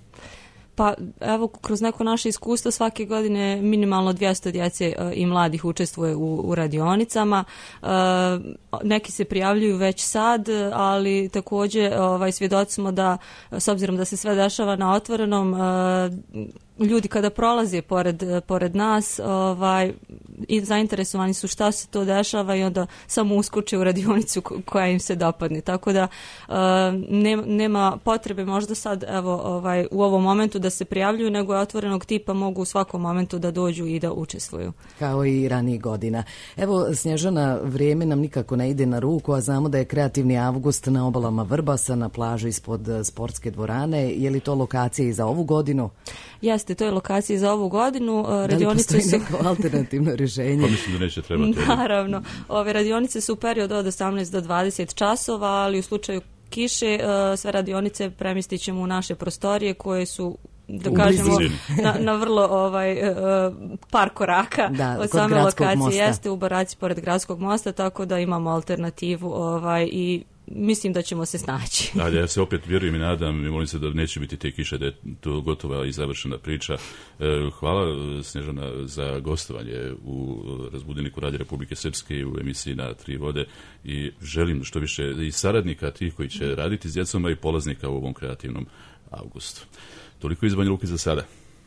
Pa evo, kroz neko naše iskustvo svake godine minimalno dvjesto djece uh, i mladih učestvuje u, u radionicama. Uh, neki se prijavljuju već sad, ali također ovaj, svjedoci smo da, s obzirom da se sve dešava na otvorenom, uh, ljudi kada prolaze pored, pored nas ovaj, i zainteresovani su šta se to dešava i onda samo uskoče u radionicu koja im se dopadne. Tako da uh, nema, nema potrebe možda sad evo, ovaj, u ovom momentu da se prijavljuju, nego je otvorenog tipa, mogu u svakom momentu da dođu i da učestvuju. Kao i ranijih godina. Evo, Snježana, vrijeme nam nikako ne ide na ruku, a znamo da je kreativni avgust na obalama Vrbasa, na plaži ispod sportske dvorane. Je li to lokacija i za ovu godinu? Jeste, to je lokacija za ovu godinu. Da li postoji neko alternativno rješenje? Pa mislim da neće trebati. Naravno. Ove radionice su u periodu od osamnaest do dvadeset časova, ali u slučaju kiše sve radionice premjestit ćemo u naše prostorije koje su, da kažemo, na, na vrlo ovaj, par koraka da, od same lokacije. Mosta. Jeste u baraci pored gradskog mosta, tako da imamo alternativu ovaj, i mislim da ćemo se snaći. Da, ja se opet vjerujem i nadam i molim se da neće biti te kiše, da je to gotova i završena priča. Hvala, Snježana, za gostovanje u Razbudeniku Radio Republike Srpske i u emisiji Na tri vode i želim što više i saradnika tih koji će raditi s djecom i polaznika u ovom kreativnom avgustu. Toliko iz Banja Luke za sada.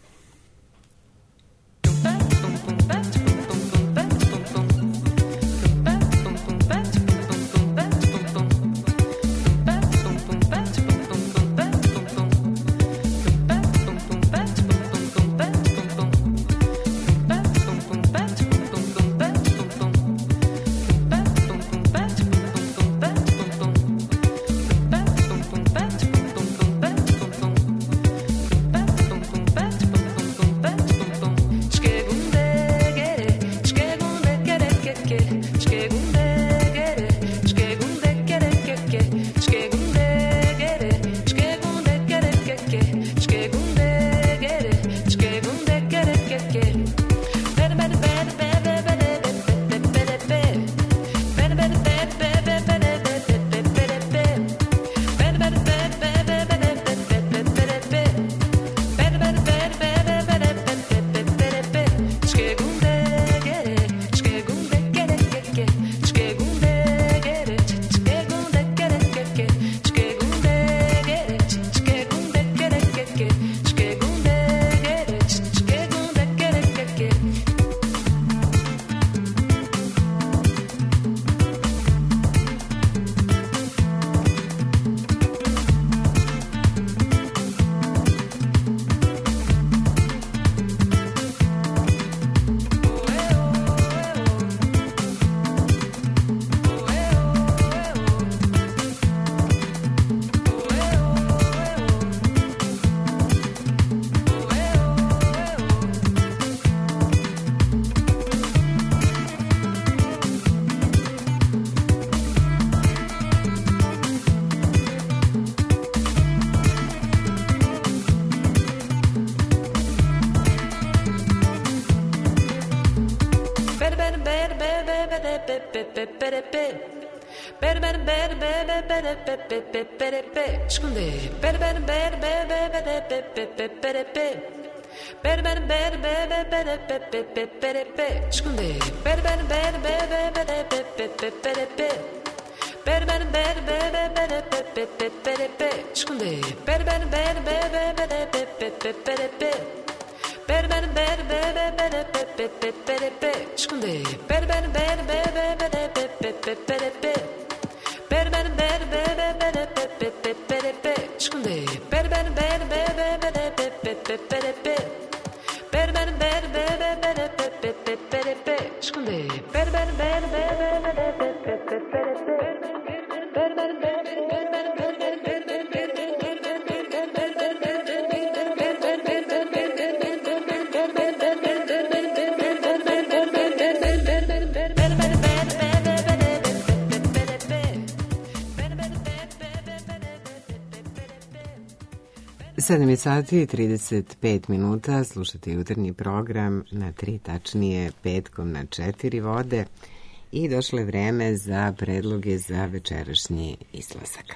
sedam sati i trideset pet minuta, slušate jutarnji program na tri, tačnije petkom na četiri vode i došlo je vreme za predloge za večerašnji izlazak.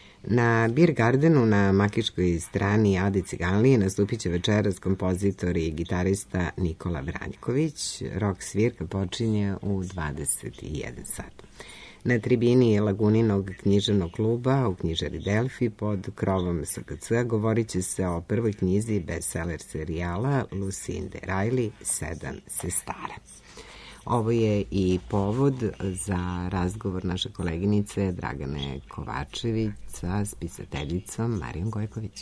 Na Beer Gardenu na Makiškoj strani Ade Ciganlije nastupit će večeras kompozitor i gitarista Nikola Branjković. Rock svirka počinje u dvadeset jedan sat. Na tribini Laguninog književnog kluba u knjižari Delfi pod krovom S K C govorit će se o prvoj knjizi bestseller serijala Lucinda Riley Sedam sestara. Ovo je i povod za razgovor naše koleginice Dragane Kovačević sa spisateljicom Marijom Gojković.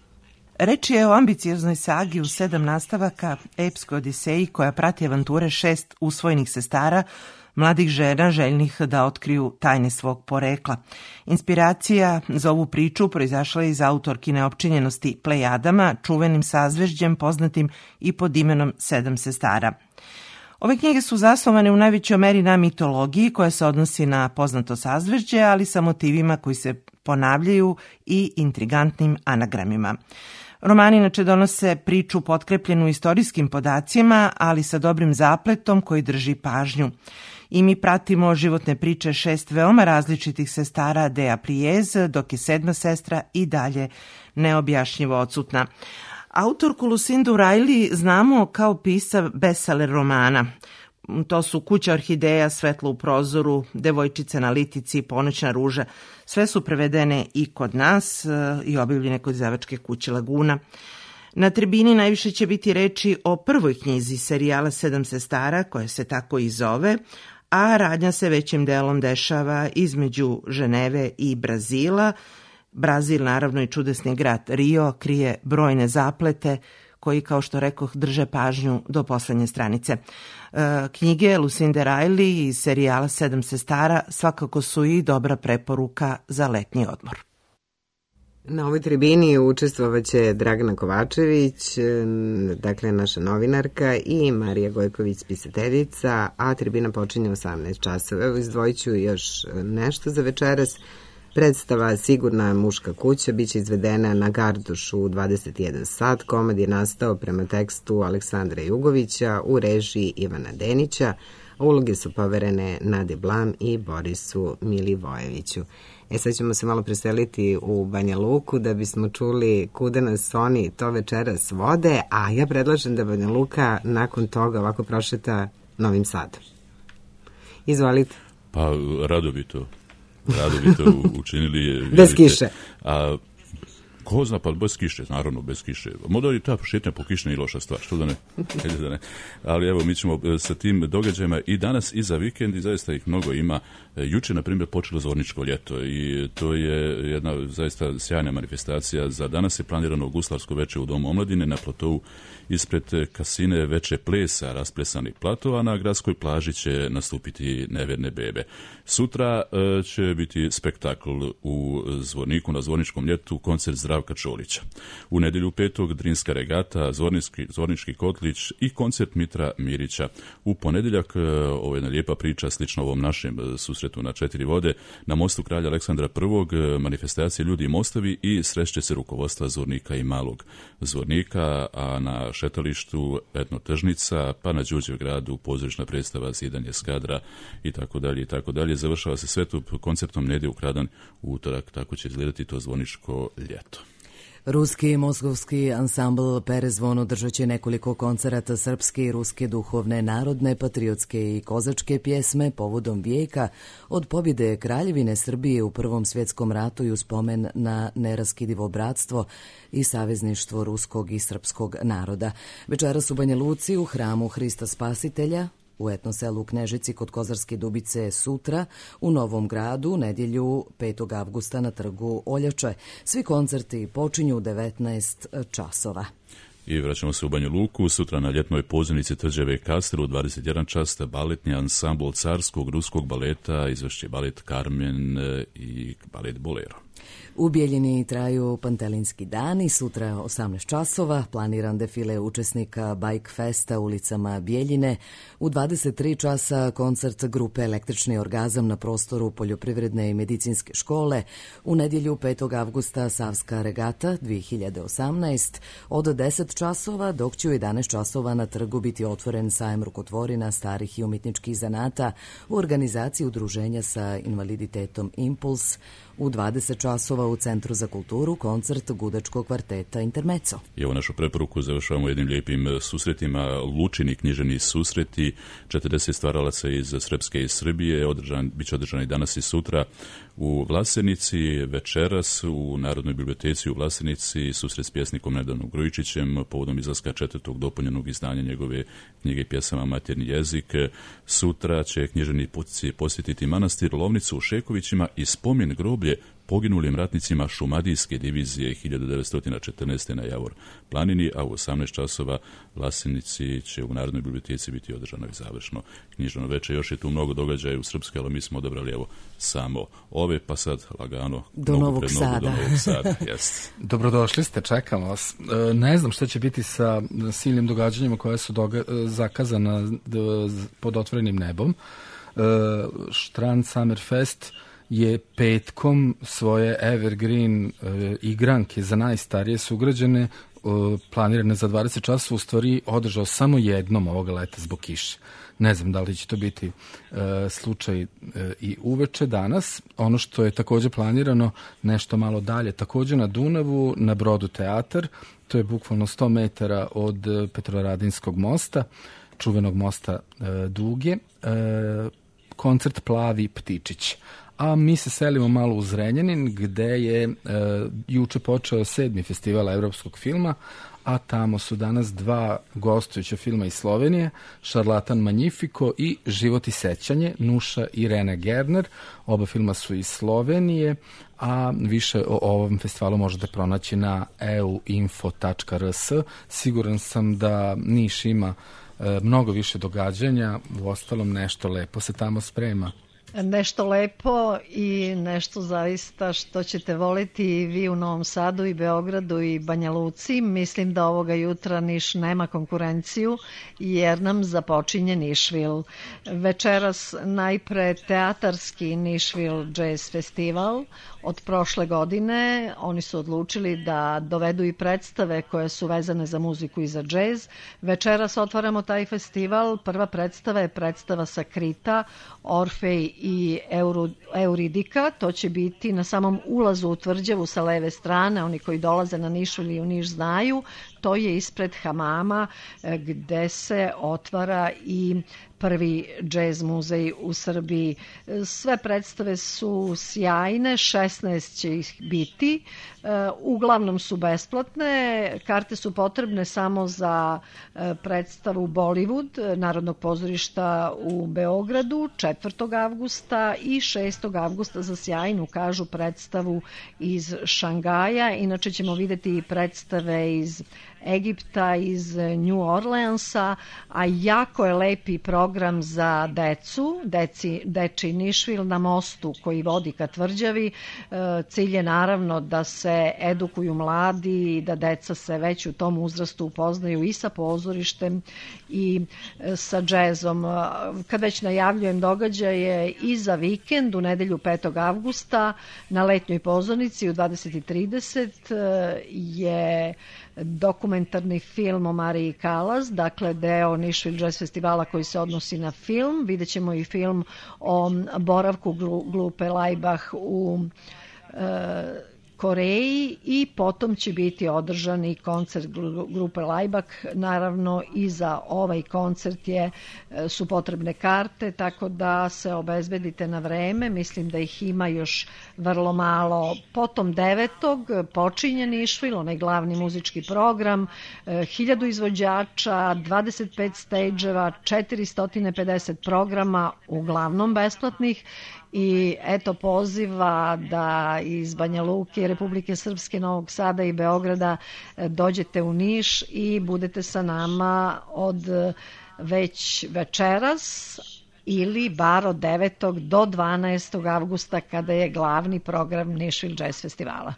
Reč je o ambicioznoj sagi u sedam nastavaka epskoj odiseji koja prati avanture šest usvojenih sestara, mladih žena željnih da otkriju tajne svog porekla. Inspiracija za ovu priču proizašla je iz autorkine opčinjenosti Plejadama, čuvenim sazvežđem poznatim i pod imenom Sedam sestara. Ove knjige su zasnovane u najvećoj meri na mitologiji koja se odnosi na poznato sazvežđe, ali sa motivima koji se ponavljaju i intrigantnim anagramima. Romani inače donose priču potkrepljenu istorijskim podacima, ali sa dobrim zapletom koji drži pažnju. I mi pratimo životne priče šest veoma različitih sestara Dea Prijez, dok je sedma sestra i dalje neobjašnjivo odsutna. Autorku Lucindu Riley znamo kao pisca bestseller romana. To su Kuća orhideja, Svetlo u prozoru, Devojčice na litici, Ponoćna ruža. Sve su prevedene i kod nas e, i objavljene kod izdavačke kuće Laguna. Na tribini najviše će biti reči o prvoj knjizi serijala Sedam sestara, koja se tako i zove, a radnja se većim delom dešava između Ženeve i Brazila. Brazil, naravno i čudesni grad Rio, krije brojne zaplete koji, kao što rekoh, drže pažnju do poslednje stranice. E, knjige Lucinda Riley iz serijala Sedam sestara svakako su i dobra preporuka za letnji odmor. Na ovoj tribini učestvovaće Dragana Kovačević, dakle naša novinarka, i Marija Gojković, spisateljica, a tribina počinje u osamnaest časova. Evo, izdvojit ću još nešto za večeras. Predstava Sigurna muška kuća biće izvedena na Gardušu u dvadeset jedan sat. Komad je nastao prema tekstu Aleksandra Jugovića u režiji Ivana Denića. Uloge su poverene Nadi Blam i Borisu Milivojeviću. E sad ćemo se malo preseliti u Banja Luku da bismo čuli kuda nas oni to večeras vode, a ja predlažem da Banja Luka nakon toga ovako prošeta Novim Sadom. Izvolite. Pa rado bi to. Rado bi to učinili. Bez kiše. A ko zna, pa bez kiše, naravno, bez kiše. Možda i ta šetnja po kiši nije loša stvar, što da ne? da ne. Ali evo, mi ćemo sa tim događajima i danas i za vikend, i zaista ih mnogo ima. Juče, na primjer, počelo Zvorničko ljeto i to je jedna zaista sjajna manifestacija. Za danas je planirano guslarsko veče u Domu omladine na platovu ispred kasine veče plesa rasplesanih platova. Na gradskoj plaži će nastupiti Neverne bebe. Sutra e, će biti spektakl u Zvorniku na Zvorničkom ljetu, koncert Zdravka Čolića. U nedjelju petog Drinska regata, Zvornički, Zvornički kotlić i koncert Mitra Mirića. U ponedjeljak, e, ovo je jedna lijepa priča, slično ovom našem susretu na četiri vode, na mostu kralja Aleksandra prvog. manifestacije Ljudi i mostovi i srešće se rukovodstva Zvornika i Malog Zvornika, a na šetalištu etnotržnica, pa na Đurđev gradu pozorišna predstava Zidanje skadra i tako dalje i tako dalje. Završava se sve to koncertom Nede ukradan u utorak, tako će izgledati to Zvorničko ljeto. Ruski i moskovski ansambl Perezvon održat će nekoliko koncerata srpske i ruske duhovne, narodne, patriotske i kozačke pjesme povodom vijeka od pobjede Kraljevine Srbije u Prvom svjetskom ratu i u spomen na neraskidivo bratstvo i savezništvo ruskog i srpskog naroda. Večeras u Banja Luci u hramu Hrista Spasitelja, u etno selu Knežici kod Kozarske Dubice sutra, u Novom Gradu nedjelju petog avgusta na trgu Oljače. Svi koncerti počinju u devetnaest časova. I vraćamo se u Banju Luku. Sutra na ljetnoj pozornici Tvrđave Kastel u dvadeset jedan čas baletni ansambl carskog ruskog baleta, izvešće balet Carmen i balet Bolero. U Bijeljini traju Pantelinski dani, sutra osamnaest časova, planiran defile učesnika Bike Festa ulicama Bijeljine. U dvadeset tri časa koncert grupe Električni orgazam na prostoru Poljoprivredne i medicinske škole. U nedjelju petog avgusta Savska regata dvije hiljade osamnaest od deset časova, dok će u jedanaest časova na trgu biti otvoren sajem rukotvorina, starih i umjetničkih zanata u organizaciji udruženja sa invaliditetom Impuls. U dvadeset časova u Centru za kulturu koncert gudačkog kvarteta Intermezzo. I ovu našu preporuku završavamo jednim lijepim susretima. Lučini književni susreti, četrdeset stvaralaca iz Srpske i Srbije, održan, bit će održani danas i sutra u Vlasenici, večeras u Narodnoj biblioteci u Vlasenici, susret s pjesnikom Nedanom Grujičićem povodom izlaska četvrtog dopunjenog izdanja njegove knjige pjesama Maternji jezik. Sutra će književni putci posjetiti manastir Lovnicu u Šekovićima i spomen groblje poginulim ratnicima Šumadijske divizije hiljadu devetsto četrnaeste. na Javor planini, a u osamnaest časova Vlasenici će u Narodnoj biblioteci biti održano i završno književno veče. Još je tu mnogo događaja u Srpskoj, ali mi smo odabrali evo samo ove, pa sad lagano do Novog Sada. Do Novog Sada. Yes. Dobrodošli ste, čekamo vas. Ne znam šta će biti sa silnim događanjima koje su doga zakazana pod otvorenim nebom. Strand Summerfest je petkom svoje evergreen e, igranke za najstarije sugrađane e, planirane za dvadeset časa u stvari održao samo jednom ovoga leta zbog kiše. Ne znam da li će to biti e, slučaj e, i uveče danas. Ono što je također planirano nešto malo dalje, također na Dunavu, na Brodu teatar, to je bukvalno sto metara od Petrovaradinskog mosta. čuvenog mosta e, Duge, e, koncert Plavi ptičić. A mi se selimo malo u Zrenjanin, gde je e, juče počeo sedmi festival evropskog filma, a tamo su danas dva gostujuća filma iz Slovenije, Šarlatan Magnifico i Život i sećanje, Nuša i Rene Gerner. Oba filma su iz Slovenije, a više o ovom festivalu možete pronaći na e u info tačka r s. Siguran sam da Niš ima e, mnogo više događanja, u ostalom nešto lepo se tamo sprema. Nešto lepo i nešto zaista što ćete voliti i vi u Novom Sadu i Beogradu i Banja Luci. Mislim da ovoga jutra Niš nema konkurenciju jer nam započinje Nišvil. Večeras najpre teatarski Nišvil Jazz Festival. Od prošle godine oni su odlučili da dovedu i predstave koje su vezane za muziku i za džez. Večeras otvaramo taj festival. Prva predstava je predstava sa Krita, Orfej i Euridika. To će biti na samom ulazu u tvrđavu sa leve strane. Oni koji dolaze na Niš ili u Niš znaju. To je ispred hamama gde se otvara i prvi džez muzej u Srbiji. Sve predstave su sjajne, šesnaest će ih biti, uglavnom su besplatne, karte su potrebne samo za predstavu Bollywood Narodnog pozorišta u Beogradu četvrtog avgusta i šestog avgusta za sjajnu, kažu, predstavu iz Šangaja. Inače ćemo videti i predstave iz Egipta, iz New Orleansa, a jako je lepi program za decu, deci, deči Nišvil na mostu koji vodi ka tvrđavi. Cilj je naravno da se edukuju mladi i da deca se već u tom uzrastu upoznaju i sa pozorištem i sa džezom. Kad već najavljujem događaje i za vikend u nedelju petog avgusta na letnjoj pozornici u dvadeset i trideset je dokumentarni film o Mariji Kalas, dakle deo Nišvil Jazz Festivala koji se odnosi na film. Vidjet ćemo i film o boravku grupe Laibach u e, Koreji i potom će biti održan i koncert grupe Laibach. Naravno i za ovaj koncert je, su potrebne karte, tako da se obezbedite na vreme. Mislim da ih ima još vrlo malo. Potom devetog počinje Nišvil, onaj glavni muzički program, hiljadu izvođača, dvadeset pet stejđeva, četiristo pedeset programa, uglavnom besplatnih. I eto poziva da iz Banja Luke, Republike Srpske, Novog Sada i Beograda dođete u Niš i budete sa nama od već večeras ili bar od devetog do dvanaestog avgusta kada je glavni program Nišvil Jazz Festivala.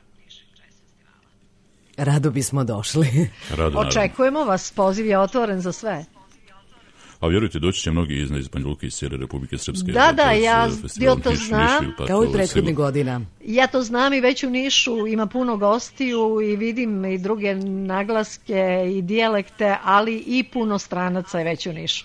Rado bismo došli. Rado, očekujemo vas, poziv je otvoren za sve. A vjerujte, doći će mnogi iz, iz Banja Luke i cijele Republike Srpske. Da, da, ja, ja to znam. Nišvil, pa kao i prethodnih godina. Ja to znam i već u Nišu ima puno gostiju i vidim i druge naglaske i dijalekte, ali i puno stranaca je već u Nišu.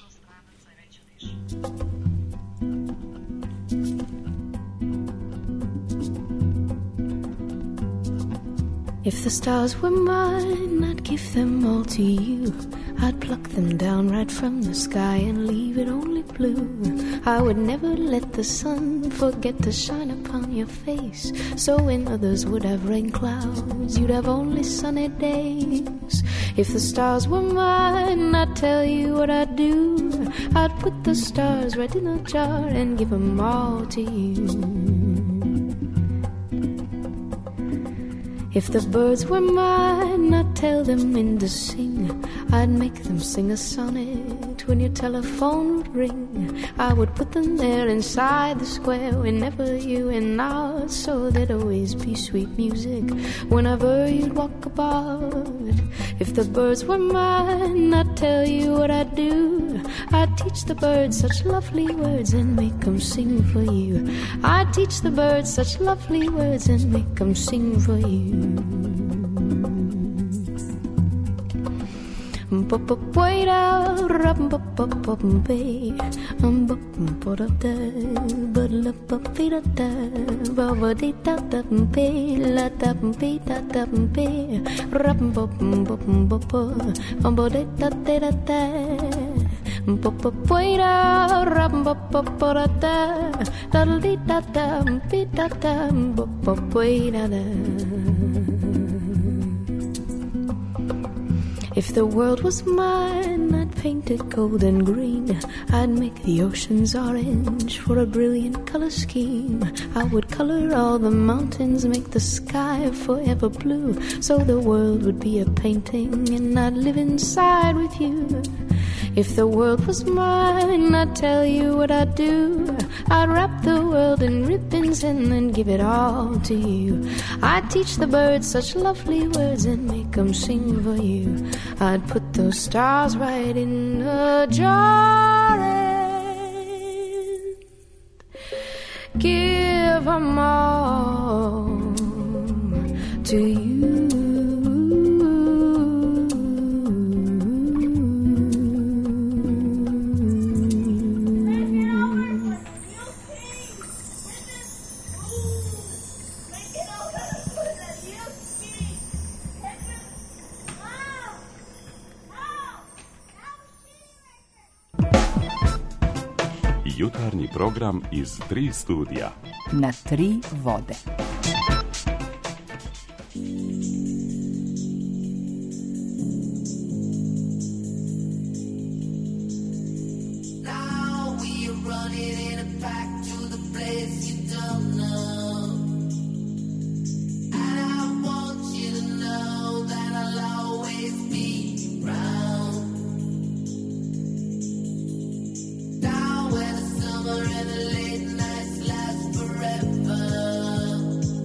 If the stars were mine, I'd give them all to you. I'd pluck them down right from the sky and leave it only blue. I would never let the sun forget to shine upon your face. So when others would have rain clouds, you'd have only sunny days. If the stars were mine, I'd tell you what I'd do. I'd put the stars right in a jar and give them all to you. If the birds were mine, I'd tell them when to sing. I'd make them sing a sonnet when your telephone would ring. I would put them there inside the square whenever you went out, so there'd always be sweet music whenever you'd walk about. If the birds were mine, I'd tell you what I'd do. I'd teach the birds such lovely words and make them sing for you. I'd teach the birds such lovely words and make them sing for you. Wait out, rum bum bum bum bay, um bum bum da da, but la bum be da da, ba ba dee da da bay, la da be da da bay, rum bum bum bum bum, um ba dee da da da da, Popopoida, rampopoporada, da-da-dee-da-da, be-da-da, popopoida-da. If the world was mine, I'd paint it gold and green. I'd make the oceans orange for a brilliant color scheme. I would color all the mountains, make the sky forever blue, so the world would be a painting and I'd live inside with you. If the world was mine, I'd tell you what I'd do. I'd wrap the world in ribbons and then give it all to you. I'd teach the birds such lovely words and make them sing for you. I'd put those stars right in a jar and give them all to you. Jutarnji program iz tri studija. Na tri vode. Down where the summer and the late nights last forever.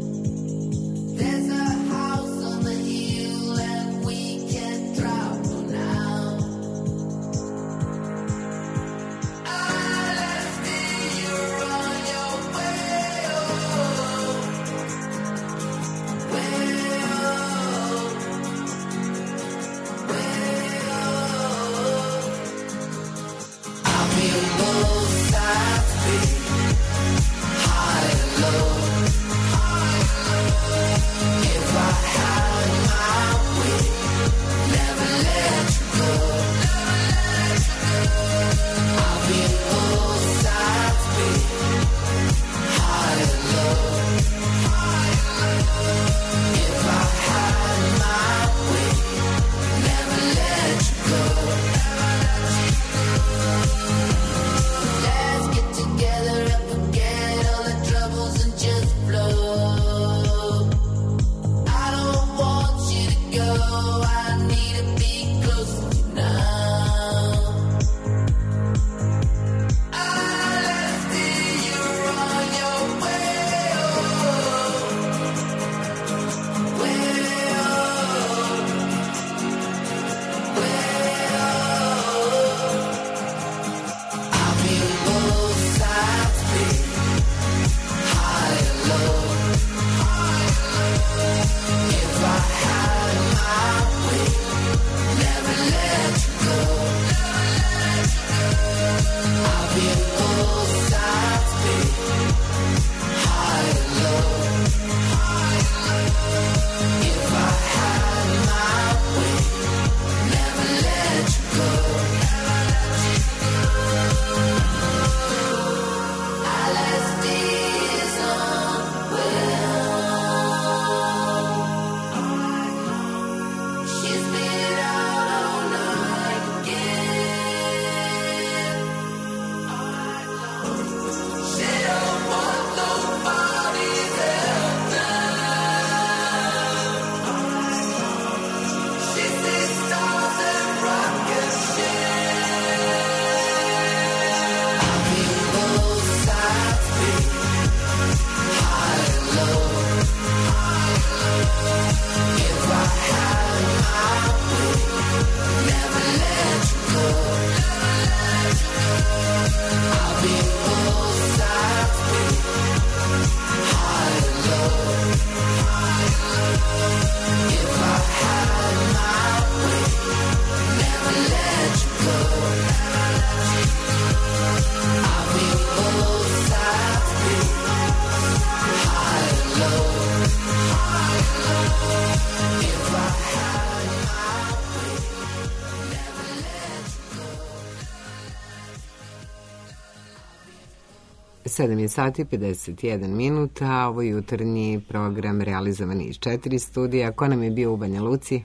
sedam je sati pedeset jedan minuta, ovo je jutarnji program realizovan iz četiri studija. Ko nam je bio u Banja Luci?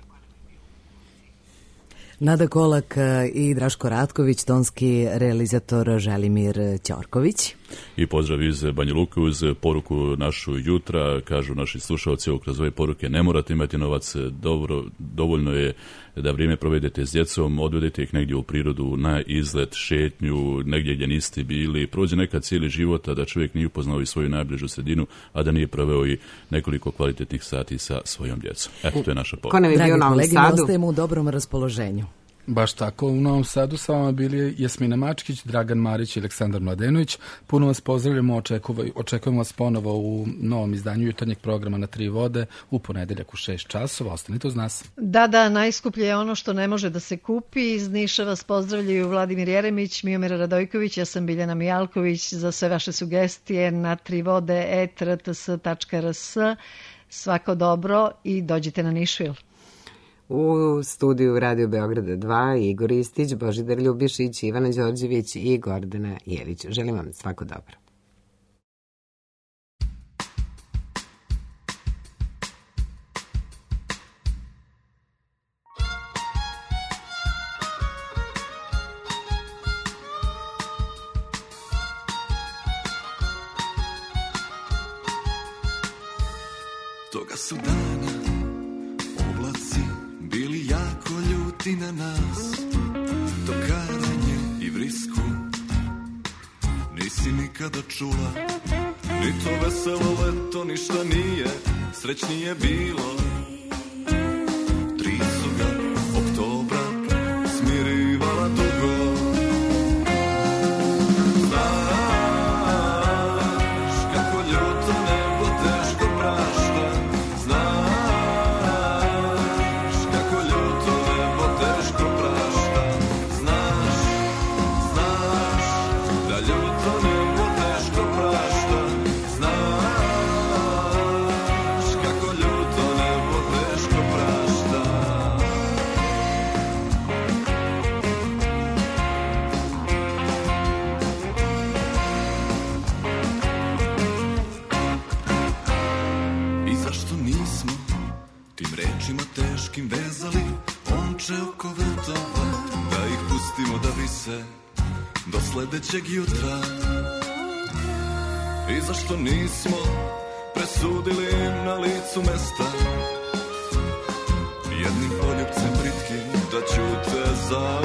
Nada Kolak i Draško Ratković, tonski realizator Želimir Ćorković. I pozdrav iz Banja Luke uz poruku našu jutra. Kažu naši slušalci, ovo kroz ove poruke ne morate imati novac, dobro, dovoljno je da vrijeme provedete s djecom, odvedete ih negdje u prirodu, na izlet, šetnju, negdje gdje niste bili, prođe nekad cijeli život, a da čovjek nije upoznao i svoju najbližu sredinu, a da nije proveo i nekoliko kvalitetnih sati sa svojom djecom. Eto, to je naša poruka. Dragi kolegi, ostajemo u dobrom raspoloženju. Baš tako, u Novom Sadu sa vama bili Jasmina Mačkić, Dragan Marić i Aleksandar Mladenović. Puno vas pozdravljamo, očekujemo vas ponovo u novom izdanju jutarnjeg programa Na tri vode u ponedeljak u šest časova. Ostanite uz nas. Da, da, najskuplje je ono što ne može da se kupi. Iz Niša vas pozdravljaju Vladimir Jeremić, Miomira Radojković, ja sam Biljana Mijalković. Za sve vaše sugestije na tri vode et r t s tačka r s. Svako dobro i dođite na Nišvil. U studiju Radio Beograda dva Igor Istić, Božidar Ljubišić, Ivana Đorđević i Gordana Jević. Želim vam svako dobro. Toga su dana oblaci bili jako ljuti na nas, dokaranje i vrisku nisi nikada čula, ni to veselo leto ništa nije srećnije bilo. Tri su ga oktobra smirivala dugo. Znaš kako ljuto nebo teško prašta, znaš kako ljuto nebo teško prašta, znaš, znaš da ljuto nebo teško prašta, znaš kako ljuto nebo teško prašta. I zašto nismo tim rečima teškim vezali omče oko vrtova, da ih pustimo da vise do sledećeg jutra? I zašto nismo presudili na licu mesta jednim poljupcem britkim da ćute za